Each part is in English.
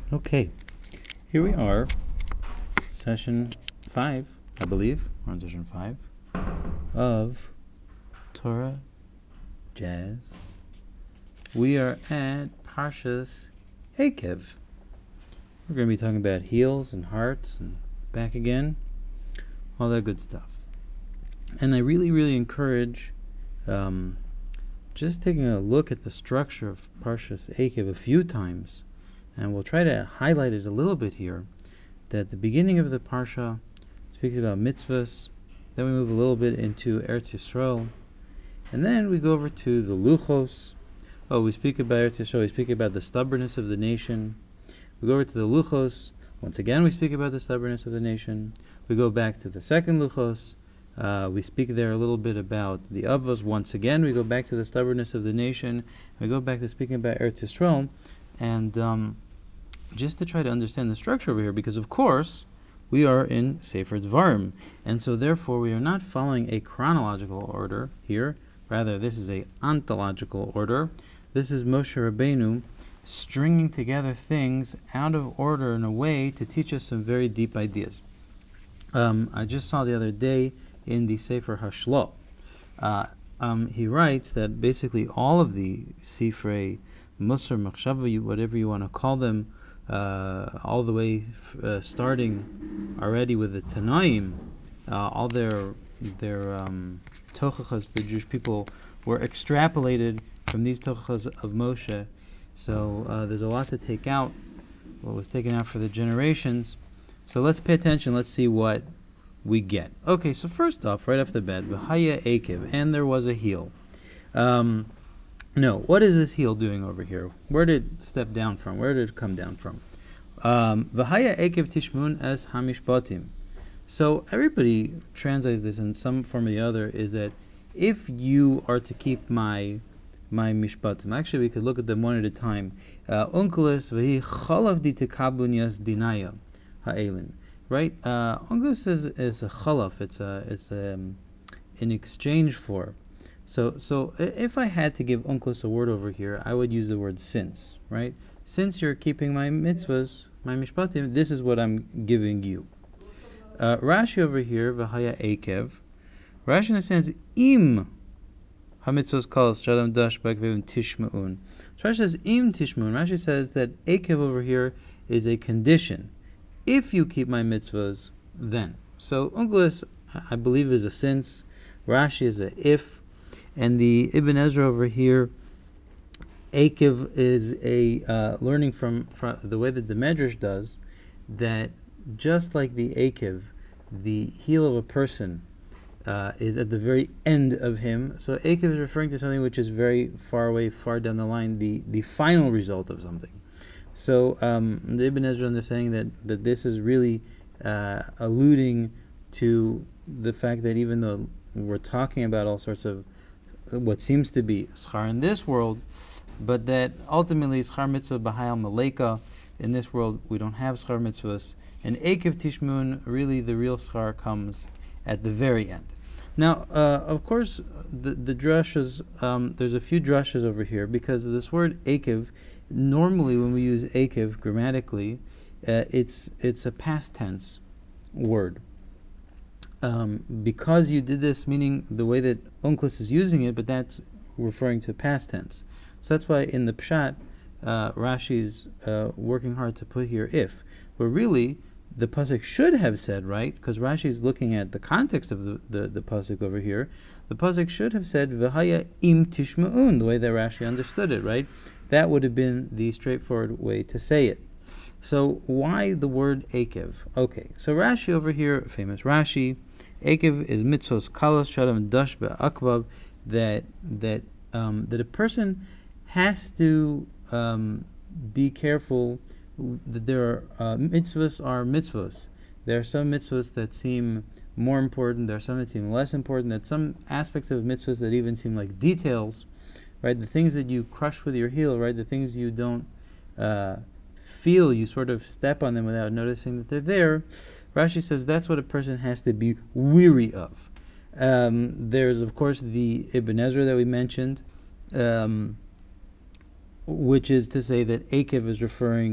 Okay, here we are, session 5, I believe. We're on session 5 of Torah Jazz. We are at Parshas Eikev. We're going to be talking about heels and hearts and back again, all that good stuff. And I really encourage just taking a look at the structure of Parshas Eikev a few times, and we'll try to highlight it a little bit here, that the beginning of the Parsha speaks about mitzvahs, then we move a little bit into Eretz Yisrael, and then we go over to the Luchos. We speak about Eretz Yisrael, we speak about the stubbornness of the nation. We go over to the Luchos, once again we speak about the stubbornness of the nation. We go back to the second Luchos, we speak there a little bit about the Avos. Once again we go back to the stubbornness of the nation. We go back to speaking about Eretz Yisrael, and just to try to understand the structure over here, because of course we are in Sefer Dvarim, and so therefore we are not following a chronological order here. Rather, this is a ontological order. This is Moshe Rabbeinu stringing together things out of order in a way to teach us some very deep ideas. I just saw the other day in the Sefer Hashlo, he writes that basically all of the Sifrei Musar, Machshava, whatever you want to call them, all the way starting already with the Tanaim, all their tochachas, the Jewish people, were extrapolated from these tochachas of Moshe. So there's a lot to take out, what was taken out for the generations. So let's pay attention, let's see what we get. Okay, so first off, right off the bat, V'haya Eikev, and there was a heel. No, what is this heel doing over here? Where did it step down from? Where did it come down from? V'haya Eikev Tishmun as Hamishpatim. So everybody translates this in some form or the other, is that if you are to keep my mishpatim, actually we could look at them one at a time. Unkelis v'hi chalav di tekabunyas dinaya ha'elin. Right? Unkelis is a chalaf. It's in exchange for. So if I had to give Unkelis a word over here, I would use the word since. Right? Since you're keeping my mitzvahs, my mishpatim, this is what I'm giving you. Rashi over here, v'haya Eikev. Rashi understands im hamitzvos kol shadam dash b'akvim tishma'un. So Rashi says im tishma'un. Rashi says that Eikev over here is a condition. If you keep my mitzvahs, then. So Unkelis, I believe, is a since. Rashi is a if, and the Ibn Ezra over here, Eikev is a learning from the way that the Medrash does, that just like the Eikev, the heel of a person is at the very end of him. So Eikev is referring to something which is very far away, far down the line, the final result of something. So the Ibn Ezra is saying that this is really alluding to the fact that even though we're talking about all sorts of what seems to be schar in this world, but that ultimately schar mitzvah b'hayal maleka, in this world we don't have schar mitzvahs, and Eikev Tishmun, really the real schar comes at the very end. Now, of course, the drushes, there's a few drushes over here, because this word Eikev, normally when we use Eikev grammatically, it's a past tense word. Because you did this, meaning the way that Unkelis is using it, but that's referring to past tense. So that's why in the Pshat, Rashi's working hard to put here if. But really, the pasuk should have said, right, because Rashi is looking at the context of the pasuk over here. The pasuk should have said v'haya im tishma'un, the way that Rashi understood it, right? That would have been the straightforward way to say it. So why the word Eikev? Okay, so Rashi over here, famous Rashi, Eikev is mitzvos kalos shadam dash be'akvav, that a person has to be careful that there are mitzvahs are mitzvahs. There are some mitzvahs that seem more important. There are some that seem less important. That some aspects of mitzvahs that even seem like details, right? The things that you crush with your heel, right? The things you don't feel, you sort of step on them without noticing that they're there. Rashi says that's what a person has to be weary of. There's of course the Ibn Ezra that we mentioned, which is to say that Eikev is referring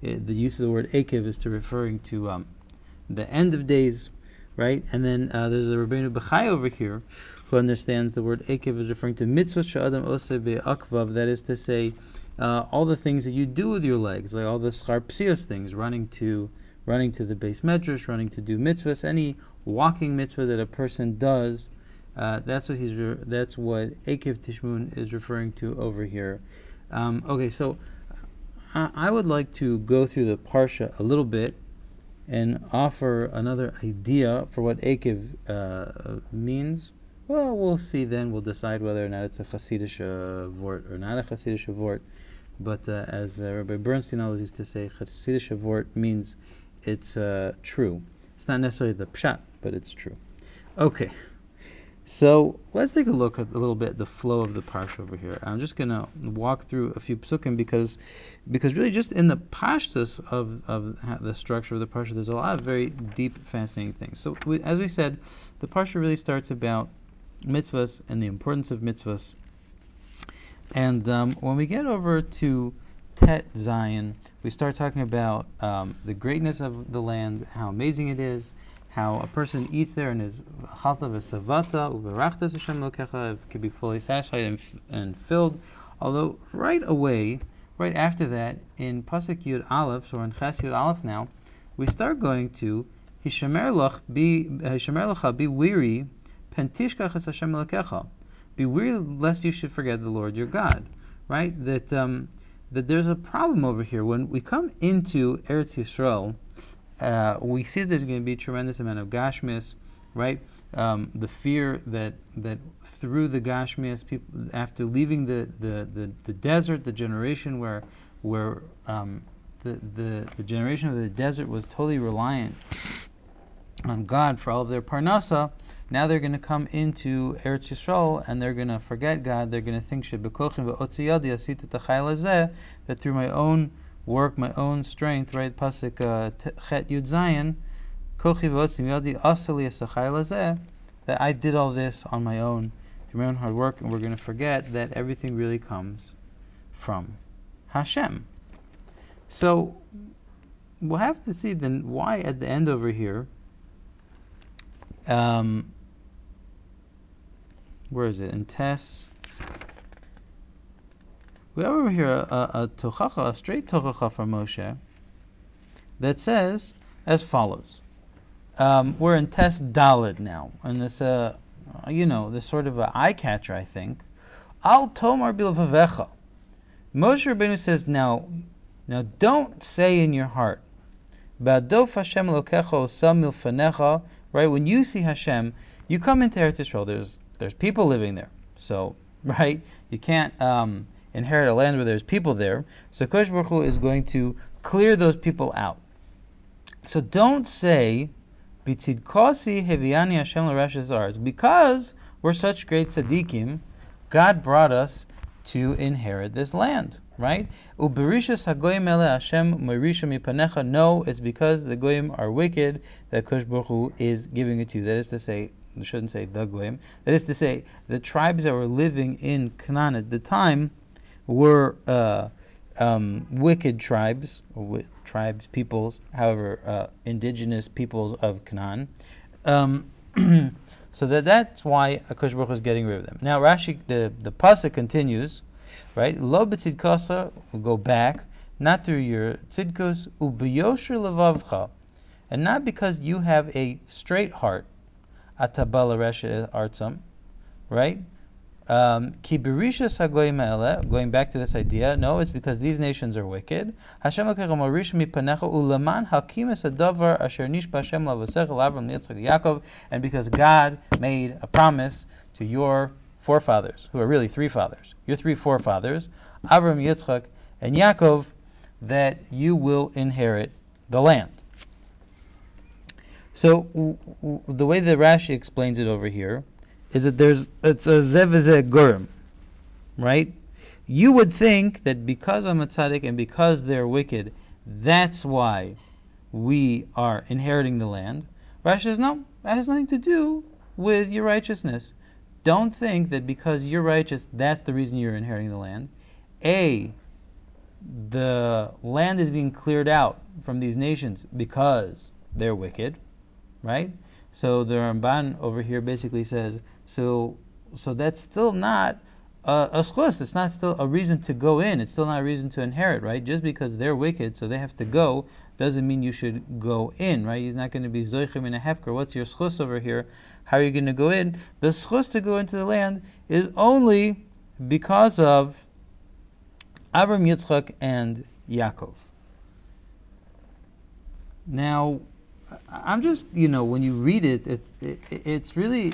the use of the word Ekev is to referring to the end of days, right? And then there's a Rabbeinu Bechai over here who understands the word Ekev is referring to mitzvot she'adam oseh be'akvav, that is to say, all the things that you do with your legs, like all the schar psios things, running to the base medrash, running to do mitzvahs, any walking mitzvah that a person does. That's what Ekev Tishmun is referring to over here. Okay, so I would like to go through the parsha a little bit and offer another idea for what Ekev means. Well, we'll see then. We'll decide whether or not it's a Hasidic vort or not a Hasidic vort. But as Rabbi Bernstein always used to say, Hasidic vort means it's true. It's not necessarily the pshat, but it's true. Okay. So let's take a look at a little bit the flow of the parsha over here. I'm just going to walk through a few psukim because really just in the pashtus of the structure of the parsha, there's a lot of very deep, fascinating things. So as we said, the parsha really starts about mitzvahs and the importance of mitzvahs. And when we get over to Tet Zion, we start talking about the greatness of the land, how amazing it is, how a person eats there and is chalta v'savata uberachtas Hashem lokecha, can be fully satisfied and filled. Although right away, right after that, in pasuk Yud Aleph, so we're in Ches Yud Aleph now, we start going to Hishamer lecha, be weary, pentishkach es Hashem lokecha, be weary lest you should forget the Lord your God. Right? That there's a problem over here when we come into Eretz Yisrael. We see there's going to be a tremendous amount of gashmis, right? The fear that through the gashmis, people after leaving the desert, the generation where the generation of the desert was totally reliant on God for all of their parnasa. Now they're going to come into Eretz Yisrael and they're going to forget God. They're going to think that through my own work, my own strength, right? Pasuk Chet Yud Zayin, that I did all this on my own, through my own hard work, and we're going to forget that everything really comes from Hashem. So we'll have to see then why at the end over here. Where is it? In Tess. We have over here a tochacha, a straight tochacha from Moshe that says as follows. We're in Tes Daled now, and this, this sort of an eye catcher, I think. Al tomar bilvavecha. Moshe Rabbeinu says, now, don't say in your heart, Ba'adof Hashem lokecha osam milfanecha. Right, when you see Hashem, you come into Eretz Yisrael. There's people living there, so right, you can't inherit a land where there's people there. So Kosh Baruch Hu is going to clear those people out. So don't say, B'tzidkosi heviani Hashem l'reshes aretz, because we're such great tzaddikim, God brought us to inherit this land, right? Uberishas hagoyim ele Hashem morisha mipanecha. No, it's because the goyim are wicked that Kosh Baruch Hu is giving it to you. That is to say, I shouldn't say the goyim. That is to say, the tribes that were living in Canaan at the time were wicked tribes, peoples, however, indigenous peoples of Canaan. So that's why Akash Baruch Hu is getting rid of them. Now Rashi, the pasuk continues, right? Lo b'tzidkasa, we'll go back, not through your tzidkos, u'b'yosher levavcha, and not because you have a straight heart, atabala reshe artzam, right? Ki berishas hagoyim ha'eleh, going back to this idea, no, it's because these nations are wicked. Hashem lokecha morish mipanecha uleman hakimis hadavar asher nishba Hashem lavasecha l'Avram Yitzchak Yaakov, and because God made a promise to your forefathers, who are really three fathers, your three forefathers, Avram, Yitzchak, and Yaakov, that you will inherit the land. So the way that Rashi explains it over here is that it's a zeveze gurim, right? You would think that because I'm a tzaddik and because they're wicked, that's why we are inheriting the land. Rashi says, no, that has nothing to do with your righteousness. Don't think that because you're righteous, that's the reason you're inheriting the land. the land is being cleared out from these nations because they're wicked, right? So the Ramban over here basically says, so that's still not a schus. It's not still a reason to go in. It's still not a reason to inherit, right? Just because they're wicked, so they have to go, doesn't mean you should go in, right? You're not going to be zoichim in a hefker. What's your schus over here? How are you going to go in? The schus to go into the land is only because of Avram, Yitzchak, and Yaakov. Now, I'm just, when you read it, it's really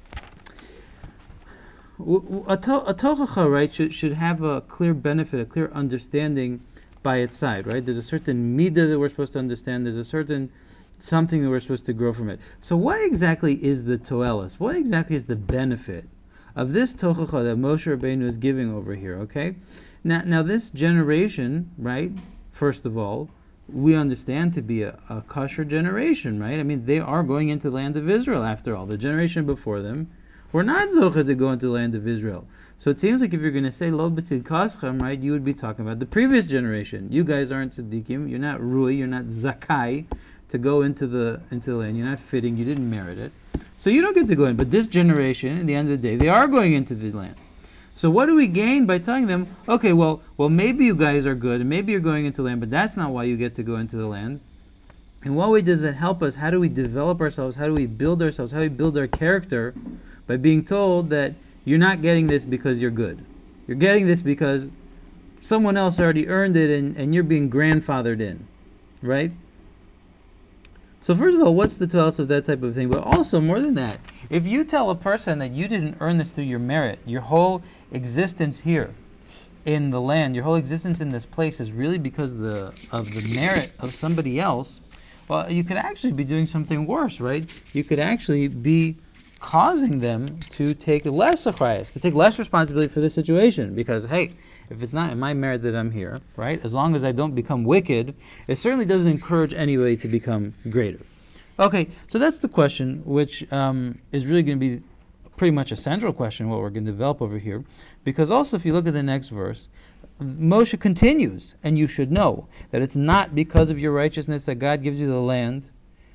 a tochacha, right? Should have a clear benefit, a clear understanding by its side, right? There's a certain midah that we're supposed to understand. There's a certain something that we're supposed to grow from it. So, what exactly is the toelis? What exactly is the benefit of this tochacha that Moshe Rabbeinu is giving over here? Okay, now this generation, right? First of all, we understand to be a kosher generation, right? I mean, they are going into the land of Israel after all. The generation before them were not zocha to go into the land of Israel. So it seems like if you're going to say lo b'tzidkaschem, right, you would be talking about the previous generation. You guys aren't tzaddikim. You're not rui. You're not zakai to go into the land. You're not fitting. You didn't merit it. So you don't get to go in. But this generation, at the end of the day, they are going into the land. So what do we gain by telling them, okay, well, maybe you guys are good, and maybe you're going into the land, but that's not why you get to go into the land. In what way does that help us? How do we develop ourselves? How do we build ourselves? How do we build our character? By being told that you're not getting this because you're good. You're getting this because someone else already earned it, and you're being grandfathered in, right? So first of all, what's the toilets of that type of thing? But also, more than that, if you tell a person that you didn't earn this through your merit, your whole existence here in the land, your whole existence in this place is really because of the merit of somebody else, well, you could actually be doing something worse, right? You could actually be causing them to take less achrayas, to take less responsibility for the situation. Because, hey, if it's not in my merit that I'm here, right, as long as I don't become wicked, it certainly doesn't encourage anybody to become greater. Okay, so that's the question, which is really going to be pretty much a central question, what we're going to develop over here. Because also, if you look at the next verse, Moshe continues, and you should know that it's not because of your righteousness that God gives you the land,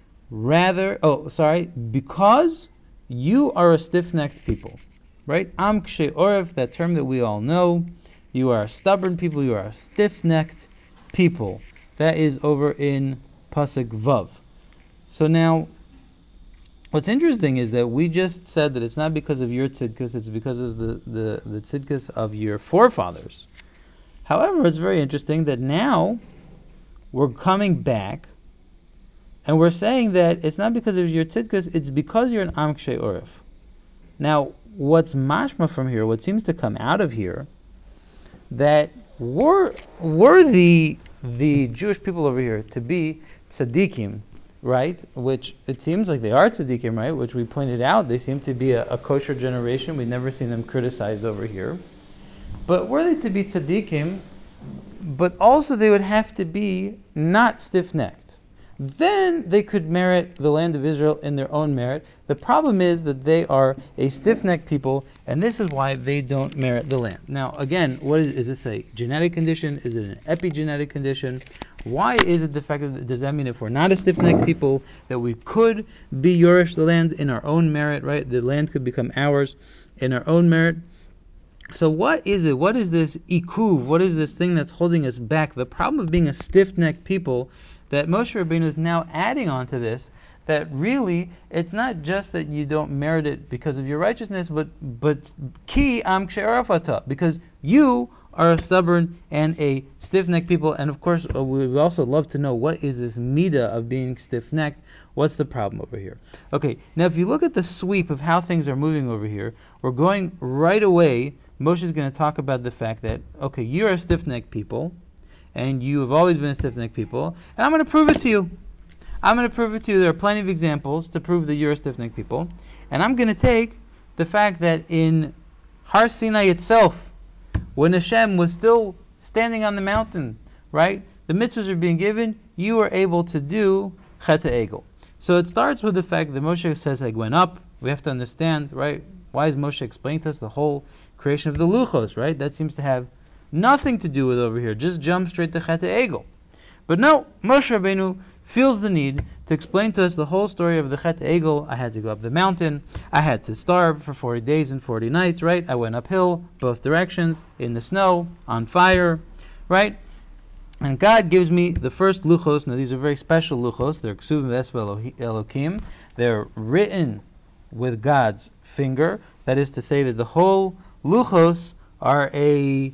because you are a stiff-necked people, right? Am kshe oref, that term that we all know. You are a stubborn people. You are a stiff-necked people. That is over in Pasuk Vav. So now, what's interesting is that we just said that it's not because of your tzidkus, it's because of the tzidkus of your forefathers. However, it's very interesting that now we're coming back and we're saying that it's not because of your tzidkus, it's because you're an Am Kshe Oref. Now, what's mashma from here, what seems to come out of here, that were the Jewish people over here to be tzaddikim, right? Which it seems like they are tzaddikim, right? Which we pointed out, they seem to be a kosher generation. We've never seen them criticized over here. But were they to be tzaddikim, but also they would have to be not stiff-necked. Then they could merit the land of Israel in their own merit. The problem is that they are a stiff-necked people, and this is why they don't merit the land. Now, again, what is this a genetic condition? Is it an epigenetic condition? Why is it the fact that, does that mean if we're not a stiff-necked people, that we could be Yorish the land in our own merit, right? The land could become ours in our own merit. So what is it? What is this ikuv? What is this thing that's holding us back? The problem of being a stiff-necked people that Moshe Rabbeinu is now adding on to this, that really, it's not just that you don't merit it because of your righteousness, but ki am ksherafata, because you are a stubborn and a stiff-necked people, and of course, we would also love to know what is this midah of being stiff-necked. What's the problem over here? Okay, now if you look at the sweep of how things are moving over here, we're going right away. Moshe is going to talk about the fact that, okay, you're a stiff-necked people, and you have always been a stiff-necked people, and I'm going to prove it to you. I'm going to prove it to you. There are plenty of examples to prove that you're a stiff-necked people, and I'm going to take the fact that in Har Sinai itself, when Hashem was still standing on the mountain, right, the mitzvahs are being given, you were able to do Chet HaEgel. So it starts with the fact that Moshe says, I went up. We have to understand, right, why is Moshe explaining to us the whole creation of the luchos, right? That seems to have Nothing to do with over here. Just jump straight to Chet Egel. But no, Moshe Rabbeinu feels the need to explain to us the whole story of the Chet Egel. I had to go up the mountain. I had to starve for 40 days and 40 nights, right? I went uphill, both directions, in the snow, on fire, right? And God gives me the first luchos. Now these are very special luchos. They're ksuvim v'espa Elokim. They're written with God's finger. That is to say that the whole luchos are a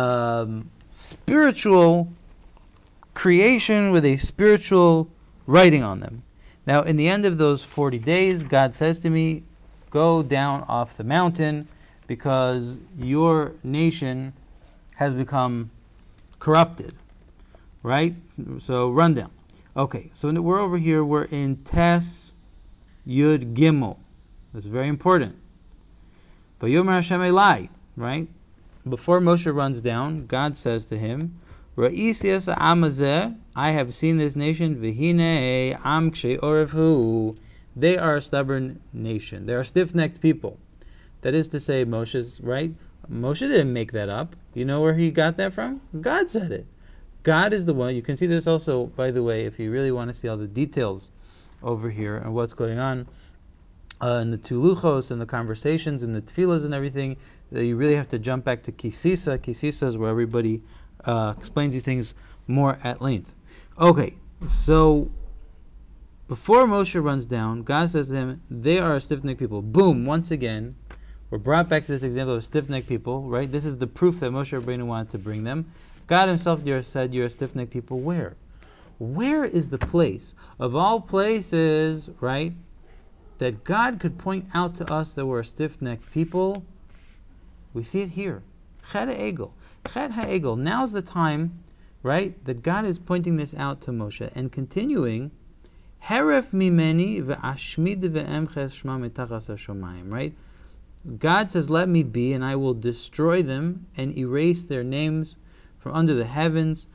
spiritual creation with a spiritual writing on them. Now in the end of those 40 days, God says to me, go down off the mountain because your nation has become corrupted. Right? So run down. Okay, so we're over here. We're in Tes Yud Gimel. That's very important. But Yomer Hashem Elai, right? Before Moshe runs down, God says to him, Ra'isi es ha'am hazeh, I have seen this nation, v'hinei am kshei oref hu. They are a stubborn nation. They are stiff-necked people. That is to say, Moshe's, right? Moshe didn't make that up. You know where he got that from? God said it. God is the one. You can see this also, by the way, if you really want to see all the details over here and what's going on in the two luchos and the conversations and the tefillas and everything, you really have to jump back to Kisisa. Kisisa is where everybody explains these things more at length. Okay, so before Moshe runs down, God says to him, they are a stiff-necked people. Boom, once again, we're brought back to this example of stiff-necked people, right? This is the proof that Moshe Rabbeinu wanted to bring them. God himself said, you're a stiff-necked people. Where? Where is the place, of all places, right, that God could point out to us that we're a stiff-necked people? We see it here. Chet HaEgel. Chet HaEgel. Now's the time, right, that God is pointing this out to Moshe and continuing, Heref mimeni ve'ashmid ve'emches shma mitachas hashomayim, right? God says, let me be, and I will destroy them and erase their names from under the heavens.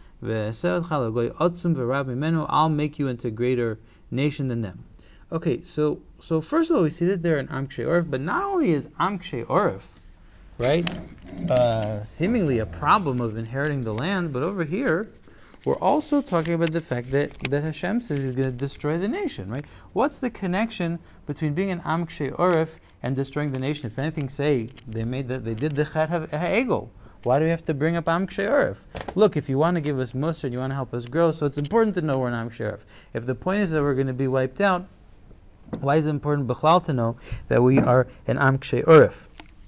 I'll make you into a greater nation than them. Okay, so first of all, we see that they're an Am Kshei Oref, but not only is Am Kshei Oref, right, seemingly a problem of inheriting the land, but over here, we're also talking about the fact that Hashem says He's going to destroy the nation, right? What's the connection between being an Am Kshei Oref and destroying the nation? If anything, say they did the Chet HaEgel. Why do we have to bring up Am Kshei Oref? Look, if you want to give us Musar and you want to help us grow, so it's important to know we're an Am Kshei Oref. If the point is that we're going to be wiped out, why is it important B'chlal to know that we are an Am Kshei Oref?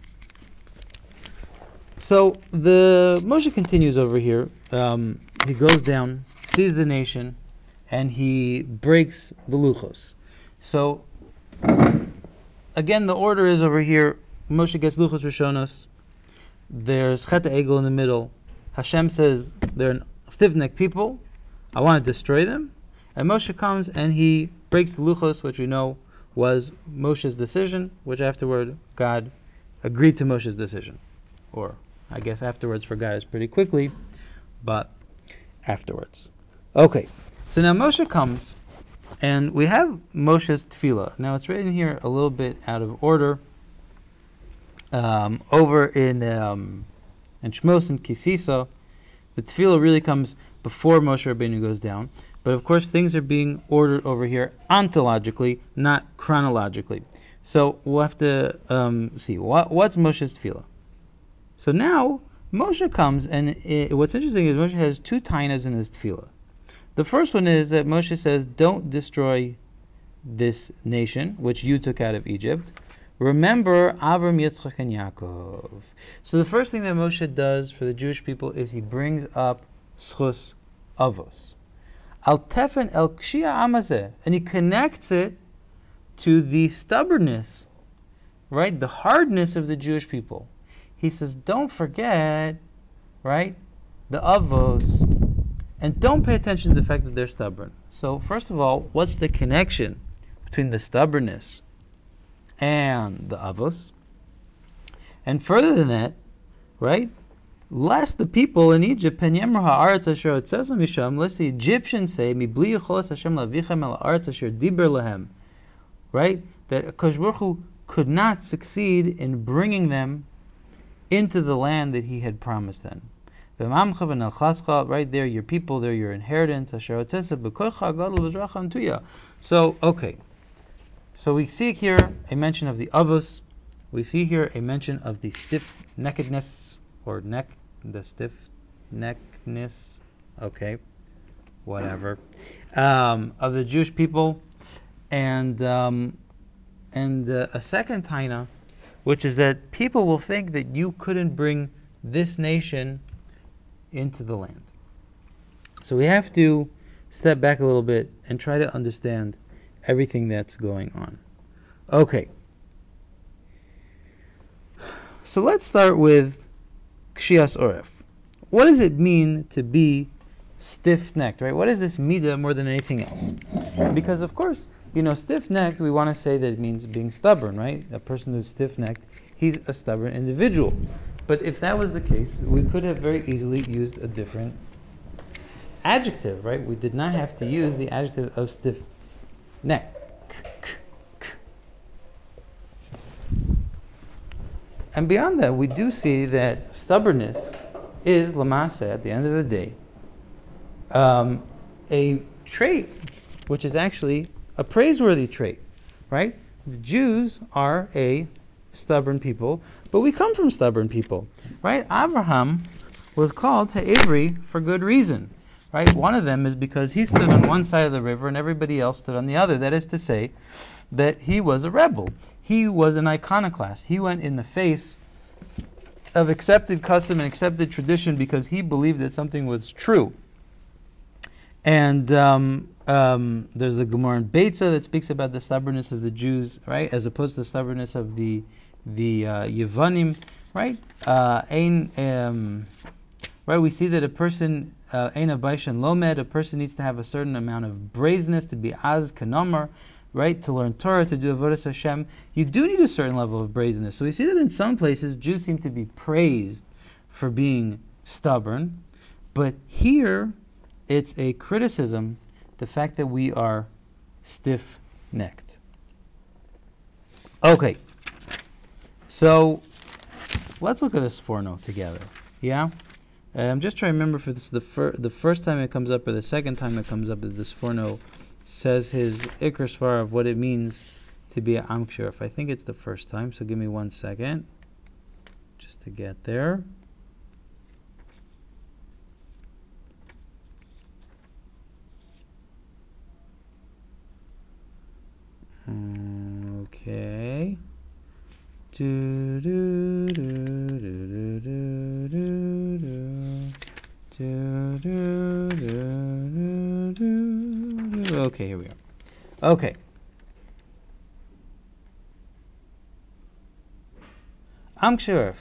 So the Moshe continues over here. He goes down, sees the nation, and he breaks the luchos. So again, the order is over here. Moshe gets luchos rishonos. There's Chet HaEgel in the middle. Hashem says they're stiff-necked people. I want to destroy them. And Moshe comes and he breaks the luchos, which we know was Moshe's decision, which afterward God agreed to Moshe's decision. Or I guess afterwards for God is pretty quickly, but afterwards. Okay, so now Moshe comes and we have Moshe's tefillah. Now it's written here a little bit out of order. Over in Shmos and Kisisa, the tefillah really comes before Moshe Rabbeinu goes down. But of course, things are being ordered over here ontologically, not chronologically. So we'll have to see what's Moshe's tefillah. So now Moshe comes, and what's interesting is Moshe has two tainas in his tefillah. The first one is that Moshe says, "Don't destroy this nation which you took out of Egypt. Remember Avram, Yitzchak, and Yaakov." So the first thing that Moshe does for the Jewish people is he brings up Schus Avos. Al Tefen El Kshia Amazeh, and he connects it to the stubbornness, right, the hardness of the Jewish people. He says, don't forget, right, the Avos, and don't pay attention to the fact that they're stubborn. So first of all, what's the connection between the stubbornness and the Avos? And further than that, right, lest the people in Egypt, lest the Egyptians say, right, that Akash Baruch Hu could not succeed in bringing them into the land that He had promised them. Right there, your people, they're your inheritance. So, okay. So we see here a mention of the avos. We see here a mention of the stiff neckedness, or the stiff neckness. Okay, whatever. Of the Jewish people, and a second taina, which is that people will think that you couldn't bring this nation into the land. So we have to step back a little bit and try to understand everything that's going on. Okay. So let's start with Kshias Oref. What does it mean to be stiff-necked, right? What is this midah more than anything else? Because, of course, stiff-necked, we want to say that it means being stubborn, right? A person who's stiff-necked, he's a stubborn individual. But if that was the case, we could have very easily used a different adjective, right? We did not have to use the adjective of stiff-necked. And beyond that, we do see that stubbornness is, lamasa, at the end of the day, a trait which is actually a praiseworthy trait, right? The Jews are a stubborn people, but we come from stubborn people, right? Abraham was called Ha'ivri for good reason, right? One of them is because he stood on one side of the river and everybody else stood on the other. That is to say, that he was a rebel. He was an iconoclast. He went in the face of accepted custom and accepted tradition because he believed that something was true. And there's the Gemara in Beitza that speaks about the stubbornness of the Jews, right, as opposed to the stubbornness of the Yevanim, right? Right, we see that a person, ein abaishan lomed, a person needs to have a certain amount of brazenness to be az kanamar, right, to learn Torah, to do avodas Hashem. You do need a certain level of brazenness. So we see that in some places Jews seem to be praised for being stubborn, but here it's a criticism, the fact that we are stiff-necked. Okay, so let's look at a sforno together. Yeah, I'm just trying to remember if it's the first time it comes up or the second time it comes up that the sforno says his ikr svar of what it means to be an am kshiruf. I think it's the first time, so give me 1 second just to get there. Okay. Do do do do do do do do do do do. Okay, here we are. Okay. Am kshiruf.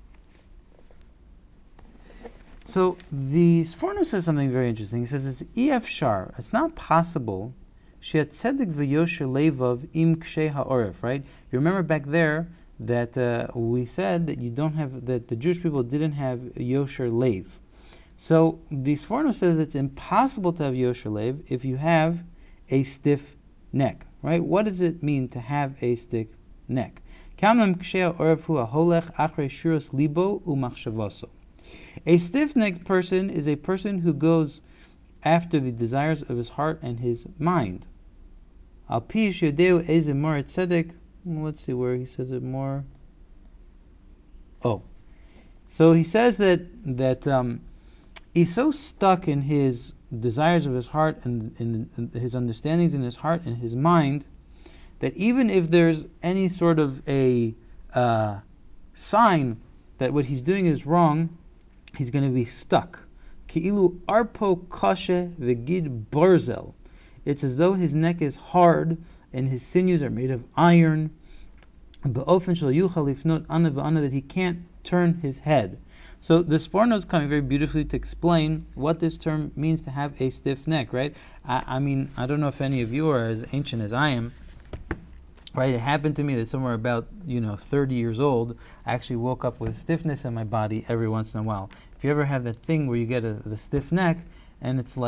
So the Sforno says something very interesting. He says it's ef shar. It's not possible. Sheat tzedek v'yosher levav im kshe ha'oref. Right? You remember back there that we said that that the Jewish people didn't have yosher lev. So the Sforno says it's impossible to have yosher lev if you have a stiff neck. Right? What does it mean to have a stiff neck? Kamam kshe ha'oref hu aholech achrei shuros libo u'machshavaso. A stiff-necked person is a person who goes after the desires of his heart and his mind. Al pi yodeu eze mar tzedek. Let's see where he says it more. Oh, so he says that he's so stuck in his desires of his heart and in his understandings in his heart and his mind that even if there's any sort of a sign that what he's doing is wrong, he's going to be stuck. Ki'ilu arpo kashe v'gid barzel. It's as though his neck is hard and his sinews are made of iron. Ba'ofen shel yuchal lifnot ana v'ana, that he can't turn his head. So the Sforno is coming very beautifully to explain what this term means to have a stiff neck, right? I mean, I don't know if any of you are as ancient as I am. Right, it happened to me that somewhere about 30 years old, I actually woke up with stiffness in my body every once in a while. If you ever have that thing where you get the stiff neck, and it's like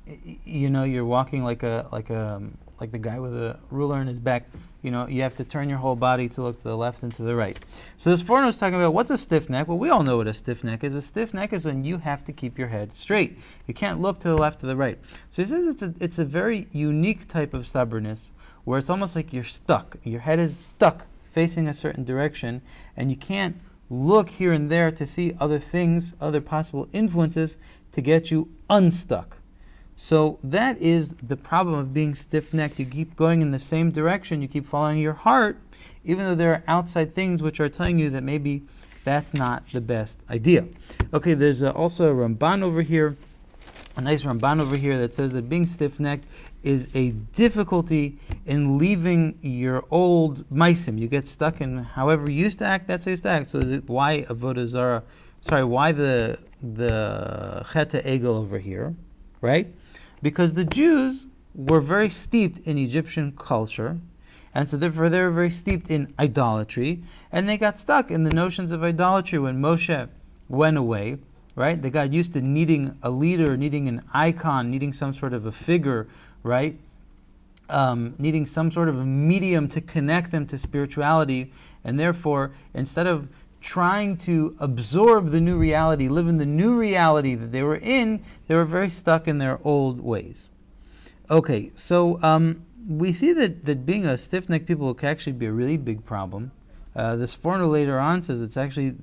you're walking like the guy with a ruler in his back. You have to turn your whole body to look to the left and to the right. So this foreigner was talking about what's a stiff neck. Well, we all know what a stiff neck is. A stiff neck is when you have to keep your head straight. You can't look to the left or the right. So he says it's a very unique type of stubbornness where it's almost like you're stuck. Your head is stuck facing a certain direction, and you can't look here and there to see other things, other possible influences to get you unstuck. So that is the problem of being stiff-necked. You keep going in the same direction, you keep following your heart, even though there are outside things which are telling you that maybe that's not the best idea. Okay, there's also a Ramban over here, a nice Ramban over here that says that being stiff-necked is a difficulty in leaving your old maisim. You get stuck in however you used to act, that's how you used to act. So is it why Avodah Zarah, why the Chet Egel over here, right? Because the Jews were very steeped in Egyptian culture, and so therefore they were very steeped in idolatry, and they got stuck in the notions of idolatry when Moshe went away, right? They got used to needing a leader, needing an icon, needing some sort of a figure, right? Needing some sort of a medium to connect them to spirituality, and therefore, instead of trying to absorb the new reality, live in the new reality that they were in, they were very stuck in their old ways. Okay, so we see that being a stiff-necked people can actually be a really big problem. This foreigner later on says it's actually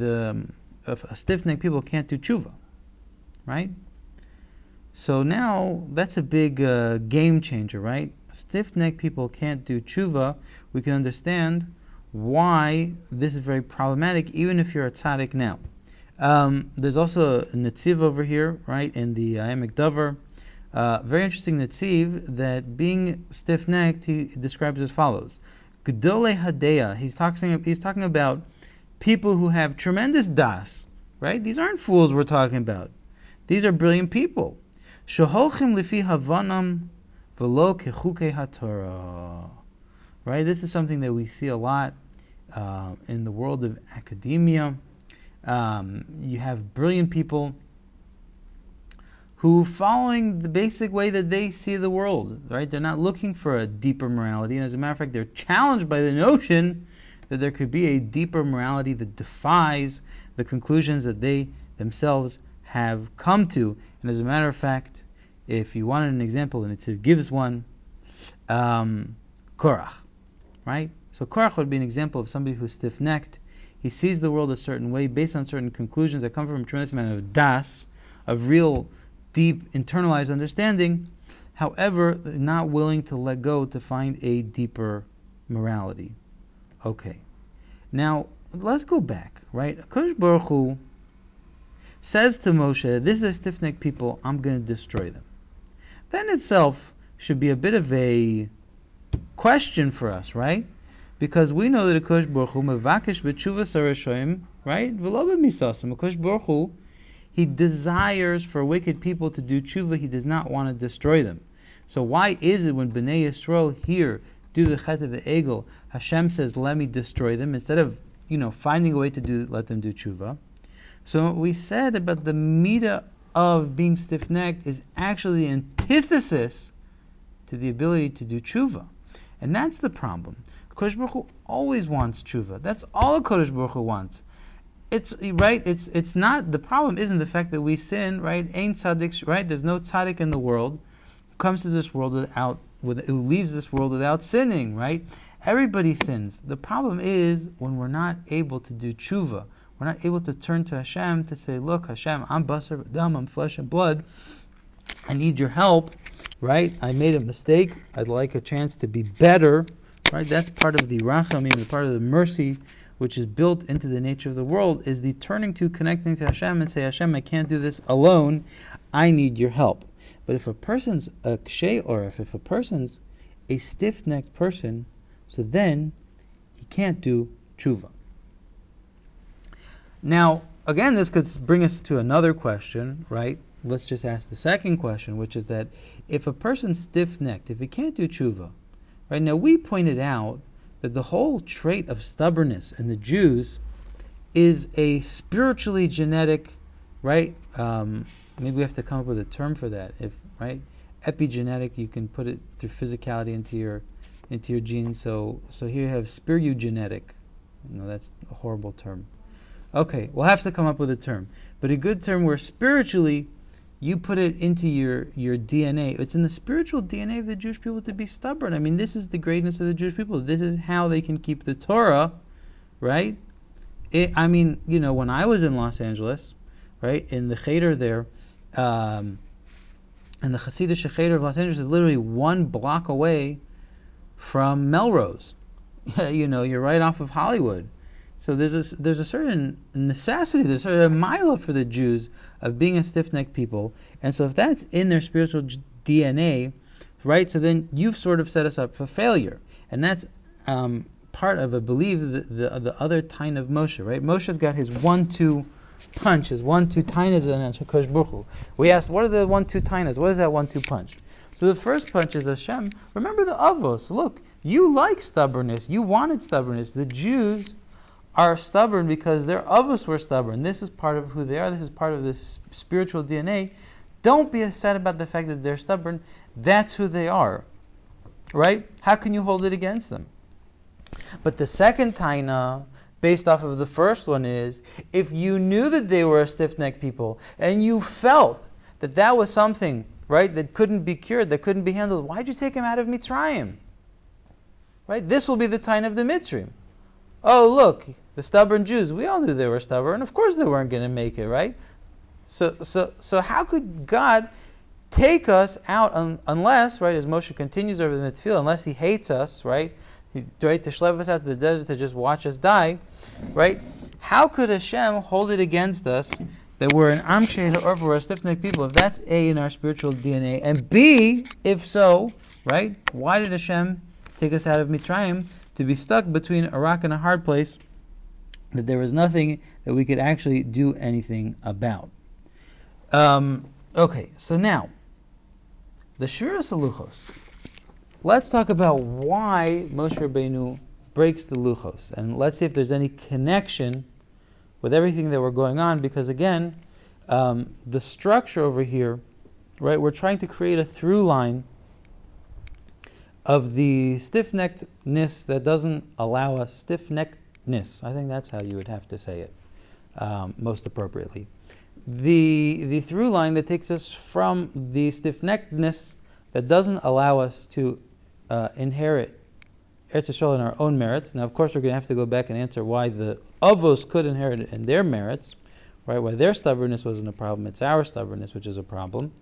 a stiff-necked people can't do tshuva, right? So now that's a big game changer, right? Stiff-necked people can't do tshuva. We can understand why this is very problematic, even if you're a tzaddik now. There's also a netziv over here, right, in the Ayemek Dover. Very interesting netziv that being stiff-necked, he describes as follows: Gedolei Hadeya. He's talking about people who have tremendous das, right? These aren't fools we're talking about. These are brilliant people. Shoholchim lifi havanam velo kechukei haTorah. Right? This is something that we see a lot in the world of academia. You have brilliant people who following the basic way that they see the world, right? They're not looking for a deeper morality. And as a matter of fact, they're challenged by the notion that there could be a deeper morality that defies the conclusions that they themselves have come to. And as a matter of fact, if you wanted an example, and it gives one, Korach, right? So Korach would be an example of somebody who's stiff-necked. He sees the world a certain way based on certain conclusions that come from a tremendous amount of das, of real, deep, internalized understanding. However, not willing to let go to find a deeper morality. Okay. Now, let's go back, right? HaKadosh Baruch Hu says to Moshe, this is stiff-necked people, I'm going to destroy them. That in itself should be a bit of a question for us, right? Because we know that HaKadosh Baruch Hu mevakesh b'tshuva sarashoim, right? V'lo b'misasim. HaKadosh Baruch Hu, he desires for wicked people to do tshuva. He does not want to destroy them. So why is it when Bnei Yisrael here do the chet of the egel, Hashem says, let me destroy them, instead of, finding a way to let them do tshuva? So what we said about the midah of being stiff-necked is actually the antithesis to the ability to do tshuva. And that's the problem. Kodesh Baruch Hu always wants tshuva. That's all Kodesh Baruch Hu wants. It's right. It's not, the problem isn't the fact that we sin, right? Ain't tzaddik, right? There's no tzaddik in the world who comes to this world who leaves this world without sinning, right? Everybody sins. The problem is when we're not able to do tshuva. We're not able to turn to Hashem to say, look, Hashem, I'm basar v'dam, I'm flesh and blood. I need your help, right? I made a mistake. I'd like a chance to be better, right? That's part of the rachamim, the part of the mercy which is built into the nature of the world, is the connecting to Hashem and say, Hashem, I can't do this alone. I need your help. But if a person's a kshay orif, if a person's a stiff-necked person, so then he can't do tshuva. Now, again, this could bring us to another question, right? Let's just ask the second question, which is that if a person's stiff-necked, if he can't do tshuva, right? Now, we pointed out that the whole trait of stubbornness in the Jews is a spiritually genetic, right, Maybe we have to come up with a term for that. If right, epigenetic, you can put it through physicality into your genes. So here you have spirugenetic. No, that's a horrible term. Okay, we'll have to come up with a term, but a good term where spiritually you put it into your DNA. It's in the spiritual DNA of the Jewish people to be stubborn. I mean, this is the greatness of the Jewish people. This is how they can keep the Torah, right? When I was in Los Angeles, right, in the Cheder there, and the Hasidic Cheder of Los Angeles is literally 1 block away from Melrose. You're right off of Hollywood. So there's a certain necessity, there's a certain mila for the Jews of being a stiff-necked people. And so if that's in their spiritual DNA, right, so then you've sort of set us up for failure. And that's part of, I believe, the other tain of Moshe, right? Moshe's got his 1-2 punch, his 1-2 tainas in HaKadosh Baruch Hu. We asked, what are the 1-2 tainas? What is that 1-2 punch? So the first punch is Hashem. Remember the Avos. Look, you like stubbornness. You wanted stubbornness. The Jews are stubborn because their Avos were stubborn. This is part of who they are. This is part of this spiritual DNA. Don't be upset about the fact that they're stubborn. That's who they are. Right? How can you hold it against them? But the second taina, based off of the first one, is if you knew that they were a stiff-necked people and you felt that that was something, right, that couldn't be cured, that couldn't be handled, why'd you take him out of Mitzrayim? Right? This will be the taina of the Mitzrayim. Oh, look, the stubborn Jews, we all knew they were stubborn. Of course they weren't going to make it, right? So how could God take us out unless, right, as Moshe continues over the Tefillah, unless he hates us, right, to schlep us out to the desert to just watch us die, right? How could Hashem hold it against us that we're an amshei or we're a stiff-necked people, if that's A, in our spiritual DNA, and B, if so, right, why did Hashem take us out of Mitzrayim to be stuck between a rock and a hard place that there was nothing that we could actually do anything about? Okay, so now, the Shviras HaLuchos. Let's talk about why Moshe Rabbeinu breaks the Luchos, and let's see if there's any connection with everything that we're going on, because again, the structure over here, right, we're trying to create a through line of the stiff-neckedness that doesn't allow us, stiff-neckedness, I think that's how you would have to say it most appropriately. The through line that takes us from the stiff-neckedness that doesn't allow us to inherit Eretz Yisrael in our own merits. Now, of course, we're going to have to go back and answer why the Avos could inherit it in their merits, right? Why their stubbornness wasn't a problem. It's our stubbornness which is a problem.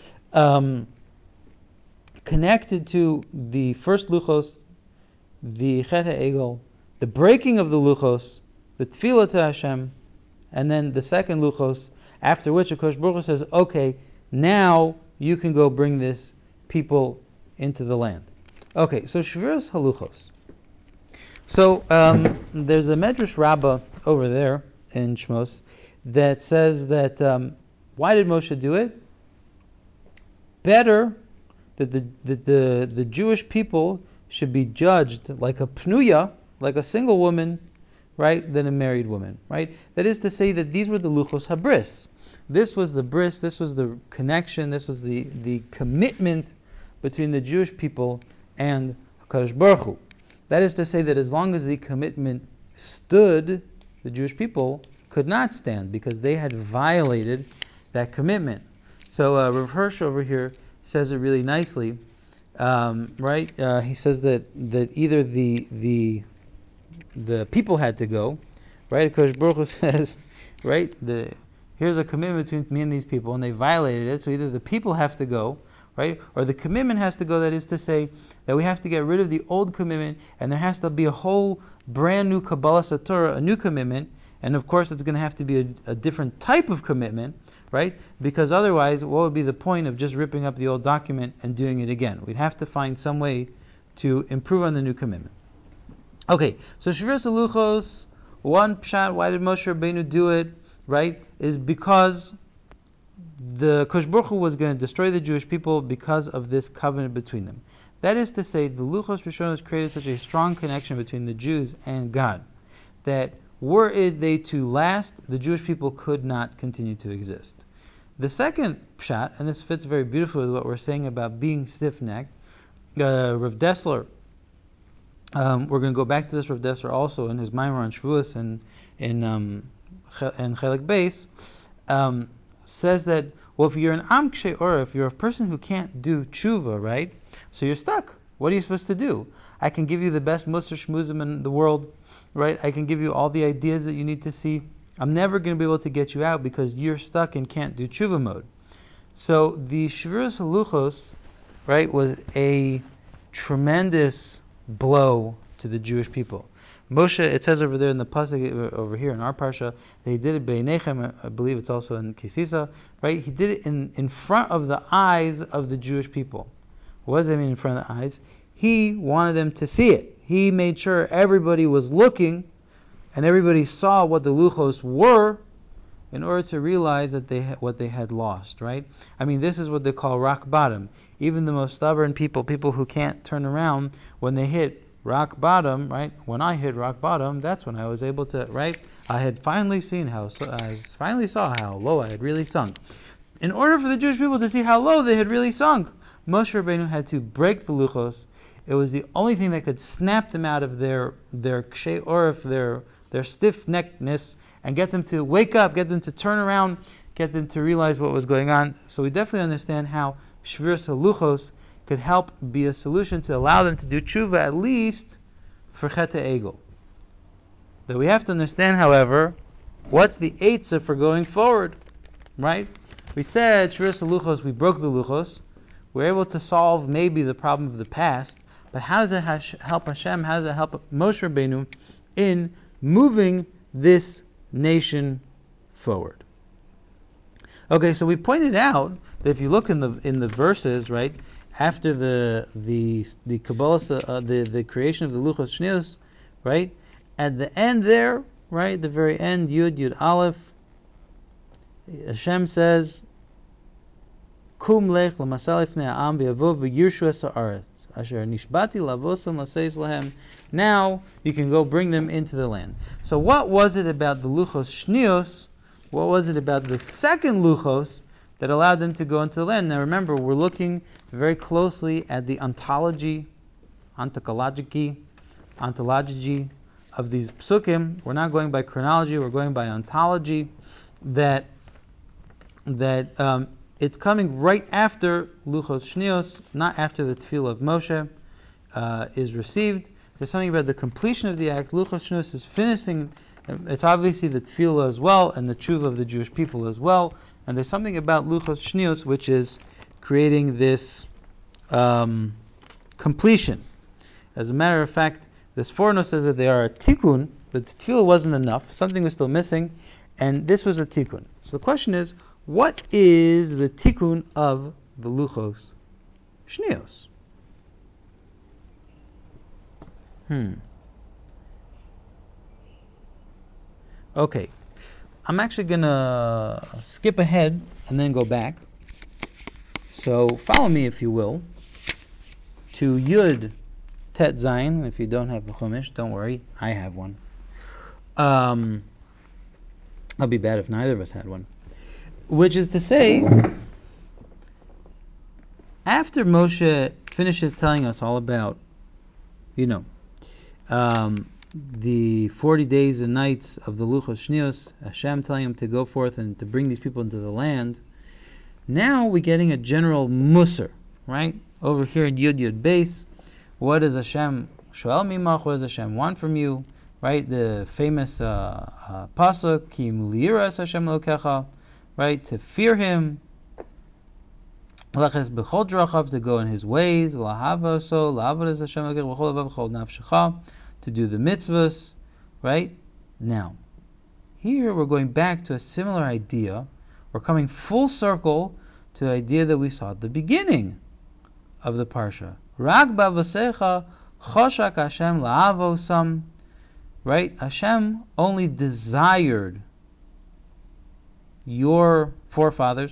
Connected to the first Luchos, the Chet HaEgel, the breaking of the Luchos, the Tefillah to Hashem, and then the second Luchos, after which HaKadosh Baruch Hu says, okay, now you can go bring this people into the land. Okay, so Shviras HaLuchos. So there's a Medrash Rabbah over there in Shmos that says that why did Moshe do it? Better that the Jewish people should be judged like a pnuya, like a single woman, right, than a married woman, right? That is to say that these were the Luchos HaBris. This was the bris, this was the connection, this was the commitment between the Jewish people and HaKadosh Baruch Hu. That is to say that as long as the commitment stood, the Jewish people could not stand because they had violated that commitment. So Rav Hirsch over here says it really nicely, right? He says that either the people had to go, right? HaKadosh Baruch Hu says, right, here's a commitment between me and these people, and they violated it, so either the people have to go, right, or the commitment has to go, that is to say, that we have to get rid of the old commitment, and there has to be a whole brand new Kabbalah Satorah, a new commitment, and of course it's going to have to be a different type of commitment, right, because otherwise, what would be the point of just ripping up the old document and doing it again? We'd have to find some way to improve on the new commitment. Okay, so Shviras HaLuchos, one pshat, why did Moshe Rabbeinu do it, right, is because the Kosh Baruch Hu was going to destroy the Jewish people because of this covenant between them. That is to say, the Luchos Rishonos created such a strong connection between the Jews and God that were they to last, the Jewish people could not continue to exist. The second pshat, and this fits very beautifully with what we're saying about being stiff-necked, Rav Dessler, we're going to go back to this Rav Dessler also in his Maimar on Shavuos and in Chelik Beis, says that, well, if you're an Am Kshei Ora, if you're a person who can't do tshuva, right, so you're stuck. What are you supposed to do? I can give you the best Musar Shmuzim in the world, right? I can give you all the ideas that you need to see. I'm never going to be able to get you out because you're stuck and can't do tshuva mode. So the Shviras Haluchos, right, was a tremendous blow to the Jewish people. Moshe, it says over there in the pasuk over here in our parsha, that he did it beinechem. I believe it's also in Kisisa, right? He did it in front of the eyes of the Jewish people. What does that mean in front of the eyes? He wanted them to see it. He made sure everybody was looking and everybody saw what the luchos were in order to realize that what they had lost, right? I mean, this is what they call rock bottom. Even the most stubborn people who can't turn around, when they hit rock bottom, right? When I hit rock bottom, that's when I was able to, right? I had finally seen I finally saw how low I had really sunk. In order for the Jewish people to see how low they had really sunk, Moshe Rabbeinu had to break the luchos. It was the only thing that could snap them out of their kshei orif, their stiff-neckedness, and get them to wake up, get them to turn around, get them to realize what was going on. So we definitely understand how Shviras Haluchos could help be a solution to allow them to do tshuva, at least for Chet Egel. But we have to understand, however, what's the eitzah for going forward, right? We said Shviras Haluchos, we broke the luchos. We're able to solve maybe the problem of the past, but how does it help Hashem? How does it help Moshe Rabbeinu in moving this nation forward? Okay, so we pointed out that if you look in the verses, right, after the Kabbalah, the creation of the Luchos Shnios, right, at the end there, right, the very end, Yud Aleph, Hashem says, Kum lech l'masal ifnei ha'am v'yavo v'yirshu es ha'aretz asher nishbati lavosam l'seis lahem. Now you can go bring them into the land. So what was it about the Luchos Shnios? What was it about the second Luchos that allowed them to go into the land? Now remember, we're looking very closely at the ontology of these psukim. We're not going by chronology, we're going by ontology, that it's coming right after Luchos Shnios, not after the Tefillah of Moshe is received. There's something about the completion of the act. Luchos Shnios is finishing. It's obviously the Tefillah as well, and the tshuva of the Jewish people as well. And there's something about Luchos Shnios which is creating this completion. As a matter of fact, this foreigner says that they are a tikkun, but the Tefillah wasn't enough. Something was still missing, and this was a tikkun. So the question is, what is the tikkun of the Luchos Shnios? Okay, I'm actually going to skip ahead and then go back. So follow me, if you will, to Yud Tet Zayin. If you don't have a Chumash, don't worry, I have one. I'll be bad if neither of us had one. Which is to say, after Moshe finishes telling us all about, the 40 days and nights of the Luchos Shnios, Hashem telling him to go forth and to bring these people into the land, now we're getting a general musar, right? Over here in Yud Beis, what does Hashem shoel mimach? What does Hashem want from you? Right? The famous pasuk, Ki liyiras Hashem Elokecha, right? To fear Him, Leches b'chol drachav, to go in His ways, Lahava so, Lahavas Hashem Elokecha b'chol lavav b'chol nafshecha, to do the mitzvahs, right? Now, here we're going back to a similar idea. We're coming full circle to the idea that we saw at the beginning of the parsha. Rak b'avosecha choshak Hashem la'avosam, right? Hashem only desired your forefathers,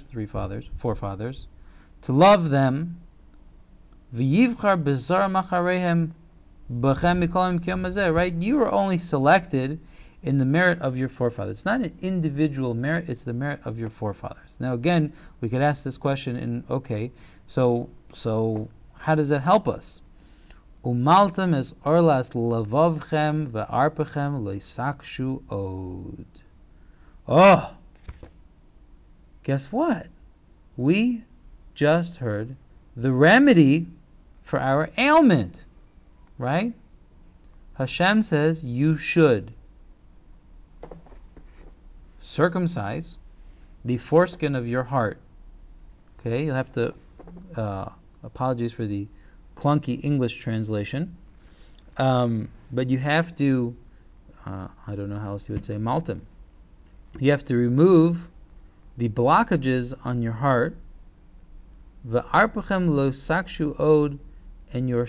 to love them. V'yivchar bezar macharehem b'chem mikolim kiyom hazeh, right? You are only selected in the merit of your forefathers. It's not an individual merit, it's the merit of your forefathers. Now again, we could ask this question in, okay, so how does that help us? Umaltem es orlas lavavchem ve'arpechem leisakshu od. Oh, guess what? We just heard the remedy for our ailment, right? Hashem says you should circumcise the foreskin of your heart. Okay, you'll have to, apologies for the clunky English translation, but you have to, I don't know how else you would say maltem. You have to remove the blockages on your heart, v'arpechem lo sakshu od, and your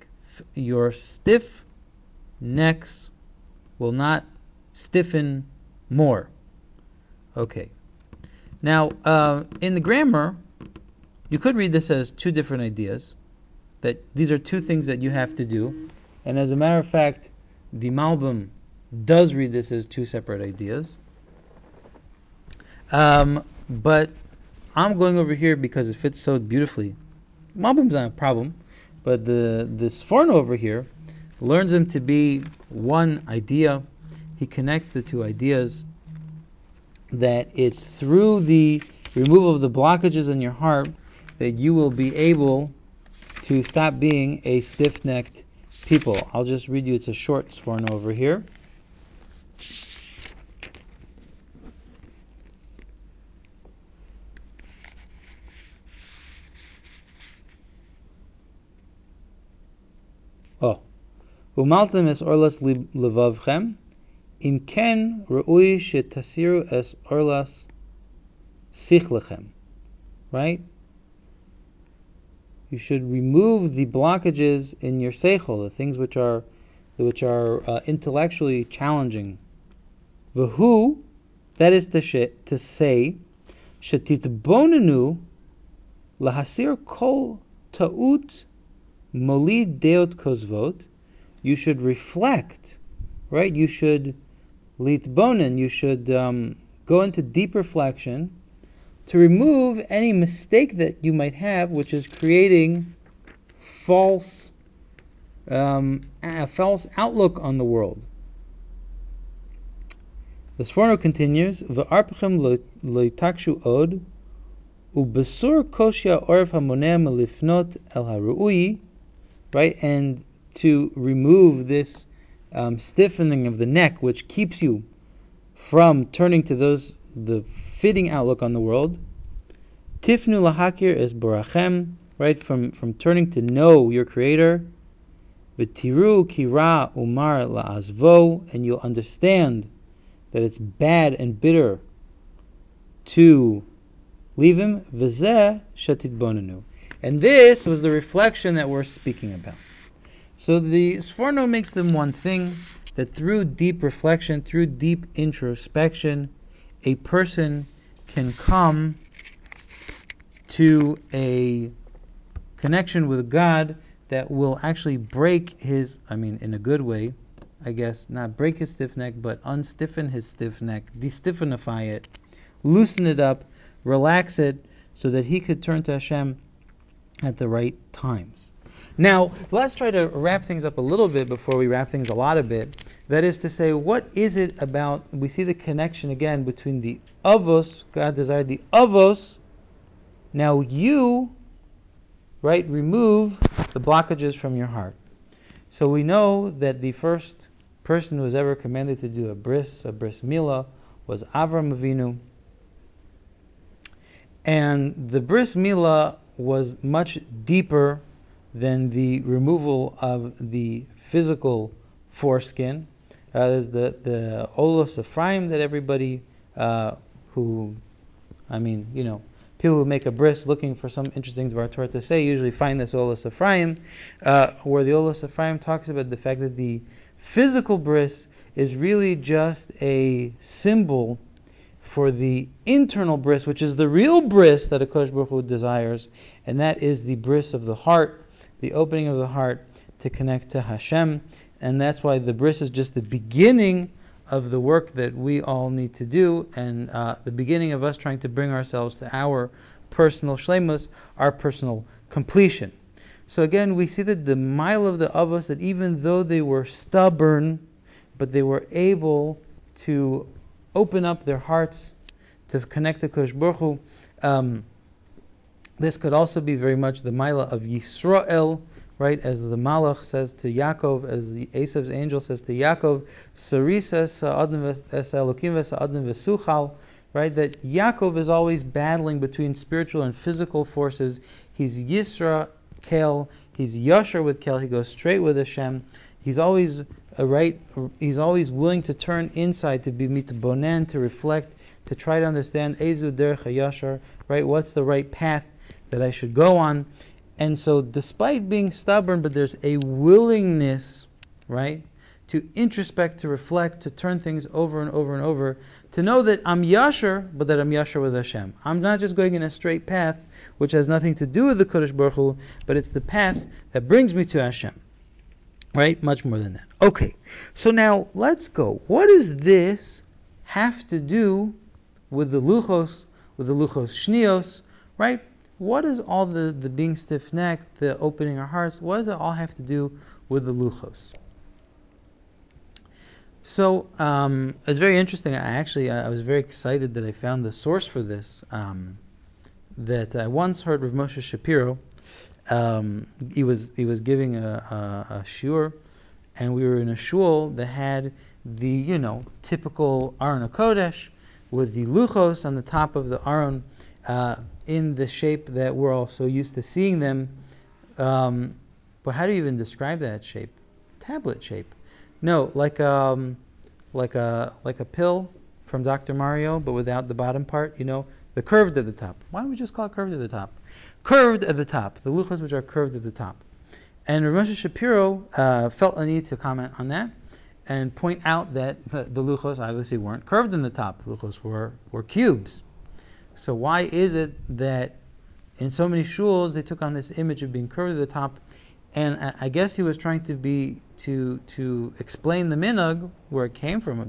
stiff necks will not stiffen more. Okay. Now, in the grammar, you could read this as two different ideas, that these are two things that you have to do. And as a matter of fact, the Malbim does read this as two separate ideas. But I'm going over here because it fits so beautifully. Malbim's not a problem, but the Sforno over here learns them to be one idea. He connects the two ideas, that it's through the removal of the blockages in your heart that you will be able to stop being a stiff-necked people. I'll just read you, it's a short Sforno over here. Oh. Umaltem es orlas levavchem, im ken re'ui shetasiru es orlas sichlechem. Right? You should remove the blockages in your seichel, the things which are intellectually challenging. V'hu, that is to say, shetitbonenu lahasir kol ta'ut molid deot kozvot. You should reflect, right? You should litbonen. You should go into deep reflection to remove any mistake that you might have, which is creating a false outlook on the world. The Sforno continues, "V'arpechem loitakshu od, ubesur koshia orv hamoneh melifnot el haru'i," right, and to remove this stiffening of the neck, which keeps you from turning to the fitting outlook on the world. Tifnu lahakir es borachem, right, from turning to know your Creator. V'tiru kira umar la'azvo, and you'll understand that it's bad and bitter to leave Him. V'zeh shetitbonenu, and this was the reflection that we're speaking about. So the Sforno makes them one thing, that through deep reflection, through deep introspection, a person can come to a connection with God that will actually break his, in a good way, I guess, not break his stiff neck, but unstiffen his stiff neck, de-stiffenify it, loosen it up, relax it, so that he could turn to Hashem at the right times. Now, let's try to wrap things up a little bit before we wrap things a lot a bit. That is to say, what is it about, we see the connection again between the avos, God desired the avos, now you, right, remove the blockages from your heart. So we know that the first person who was ever commanded to do a bris milah, was Avram Avinu. And the bris milah was much deeper than the removal of the physical foreskin. The Olos Ephraim that everybody people who make a bris looking for some interesting Dvar Torah to say usually find this Olos Ephraim, where the Olos Ephraim talks about the fact that the physical bris is really just a symbol for the internal bris, which is the real bris that HaKadosh Baruch Hu desires, and that is the bris of the heart, the opening of the heart to connect to Hashem. And that's why the bris is just the beginning of the work that we all need to do, and the beginning of us trying to bring ourselves to our personal shleimus, our personal completion. So again, we see that the mile of the Avos, that even though they were stubborn, but they were able to open up their hearts to connect to Kosh Baruch Hu. This could also be very much the mila of Yisrael, right? As the Malach says to Yaakov, as the Esav's angel says to Yaakov, Sarisa sa'adam es Elokim v'sa'adam v'suchal, right? That Yaakov is always battling between spiritual and physical forces. He's Yisra Kel, he's Yasher with Kel, he goes straight with Hashem. He's always He's always willing to turn inside, to be mitbonen, to reflect, to try to understand Ezu derech hayashar, right? What's the right path that I should go on? And so, despite being stubborn, but there's a willingness, right, to introspect, to reflect, to turn things over and over and over, to know that I'm Yasher, but that I'm Yasher with Hashem. I'm not just going in a straight path, which has nothing to do with the Kodesh Baruch Hu, but it's the path that brings me to Hashem. Right? Much more than that. Okay. So now, let's go. What does this have to do with the Luchos Shnios, right? What does all the being stiff-necked, the opening our hearts, what does it all have to do with the Luchos? So, it's very interesting. I was very excited that I found the source for this, that I once heard Rav Moshe Shapiro. He was giving a shiur, and we were in a shul that had the typical Aron HaKodesh with the luchos on the top of the Aron in the shape that we're all so used to seeing them. But how do you even describe that shape? Tablet shape? No, like a pill from Dr. Mario, but without the bottom part. The curved at the top. Why don't we just call it curved at the top? Curved at the top, the luchos which are curved at the top. And Rav Moshe Shapiro felt a need to comment on that and point out that the luchos obviously weren't curved in the top. The luchos were cubes. So why is it that in so many shuls they took on this image of being curved at the top? And I guess he was trying to explain the minhag, where it came from.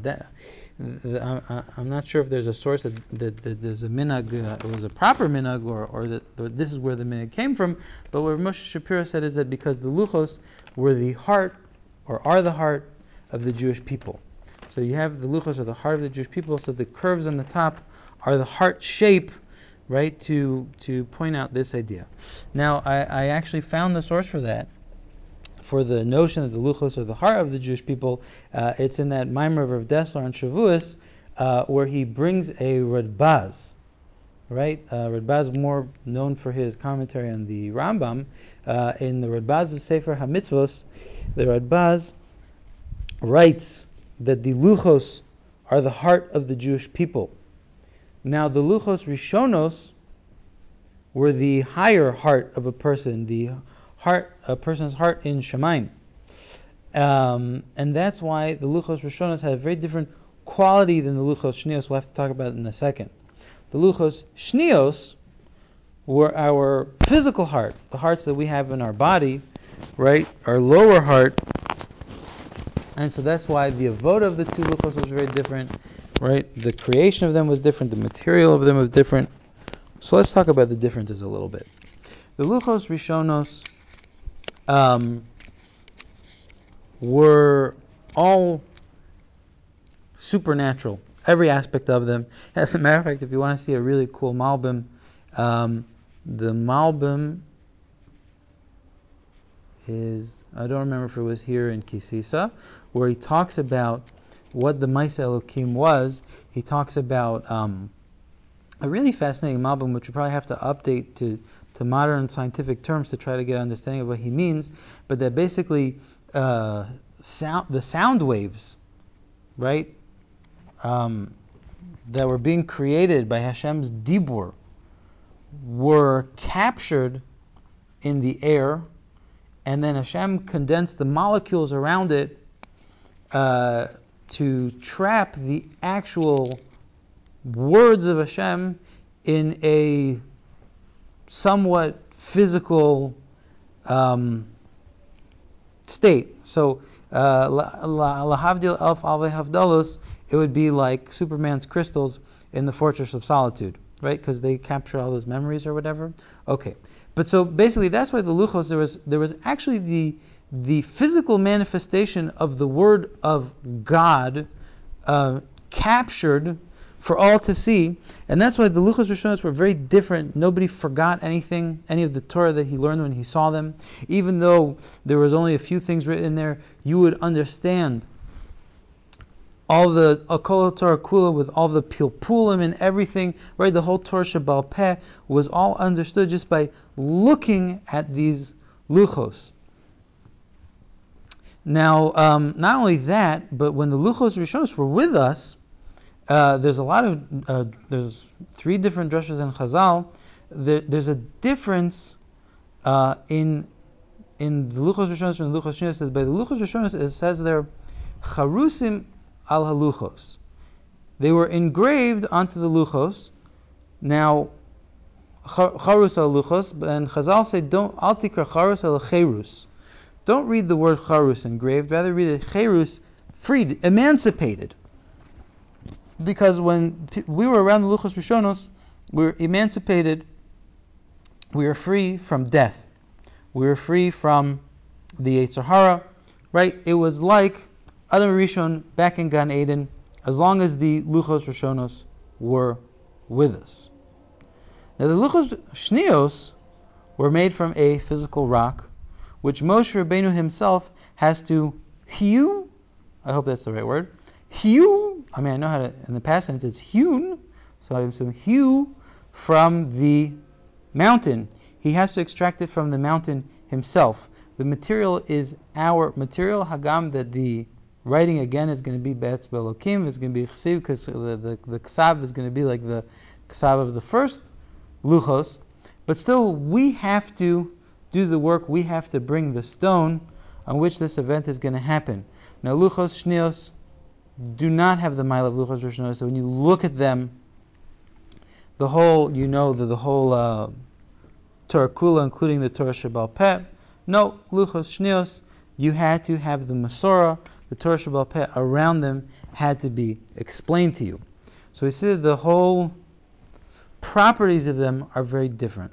I'm not sure if there's a source that there's a minhag, it was a proper minhag, or that this is where the minhag came from. But what Moshe Shapiro said is that because the luchos were the heart, or are the heart, of the Jewish people. So you have the luchos are the heart of the Jewish people, so the curves on the top are the heart shape, right, to point out this idea. Now, I actually found the source for that, for the notion that the luchos are the heart of the Jewish people. It's in that Maimer of Rav Dessler on Shavuos, where he brings a Radbaz, right? Radbaz, more known for his commentary on the Rambam. In the Radbaz's Sefer HaMitzvos, the Radbaz writes that the luchos are the heart of the Jewish people. Now, the luchos rishonos were the higher heart of a person, a person's heart in Shemaim. And that's why the luchos rishonos had a very different quality than the luchos shnios. We'll have to talk about it in a second. The luchos shnios were our physical heart, the hearts that we have in our body, right? Our lower heart. And so that's why the avoda of the two luchos was very different, right? The creation of them was different, the material of them was different. So let's talk about the differences a little bit. The luchos rishonos were all supernatural, every aspect of them. As a matter of fact, if you want to see a really cool Malbim, the Malbim is, I don't remember if it was here in Kisisa, where he talks about what the Maisa Elokim was. He talks about a really fascinating Malbim, which we probably have to update to modern scientific terms to try to get an understanding of what he means, but that basically the sound waves, right, that were being created by Hashem's Dibur were captured in the air, and then Hashem condensed the molecules around it to trap the actual words of Hashem in a somewhat physical state. So, lahavdil elf alvei havdalos, it would be like Superman's crystals in the Fortress of Solitude, right? Because they capture all those memories or whatever. Okay, but so basically that's why the luchos, there was actually the physical manifestation of the word of God captured for all to see, and that's why the Luchos Rishonos were very different. Nobody forgot anything, any of the Torah that he learned when he saw them. Even though there was only a few things written in there, you would understand all the Kol Torah Kula with all the Pilpulim and everything, right? The whole Torah Shebal Peh was all understood just by looking at these Luchos. Now, not only that, but when the Luchos Rishonos were with us, there's a lot of there's 3 different drushes in Chazal. There's a difference in the Luchos Rishonos and the Luchos Shniyos. By the Luchos Rishonos, it says there, Charusim al haluchos. They were engraved onto the luchos. Now, Charus al luchos, and Chazal say, don't al tikra Charus al cherus. Don't read the word Charus engraved. Rather read it Cherus, freed, emancipated. Because when we were around the Luchos Rishonos, we were emancipated, we were free from death. We were free from the Yetzer Hara, right? It was like Adam Rishon back in Gan Eden, as long as the Luchos Rishonos were with us. Now the Luchos Shniyos were made from a physical rock, which Moshe Rabbeinu himself has to hew, I hope that's the right word, hew, I mean I know how to, in the past tense it's hewn, so I assume hew from the mountain. He has to extract it from the mountain himself. The material is our material, Hagam, that the writing again is going to be Be'etz Be'elokim, it's going to be Chesiv, because the Ksav is going to be like the Ksav of the first Luchos, but still we have to do the work, we have to bring the stone on which this event is going to happen. Now Luchos Shniyos do not have the mile of Luchos Rishonos, so when you look at them, the whole, you know, the whole Torah Kula, including the Torah Shebal Peh. No, Luchos Shniyos, you had to have the Masorah, the Torah Shebal Peh around them had to be explained to you. So we see that the whole properties of them are very different.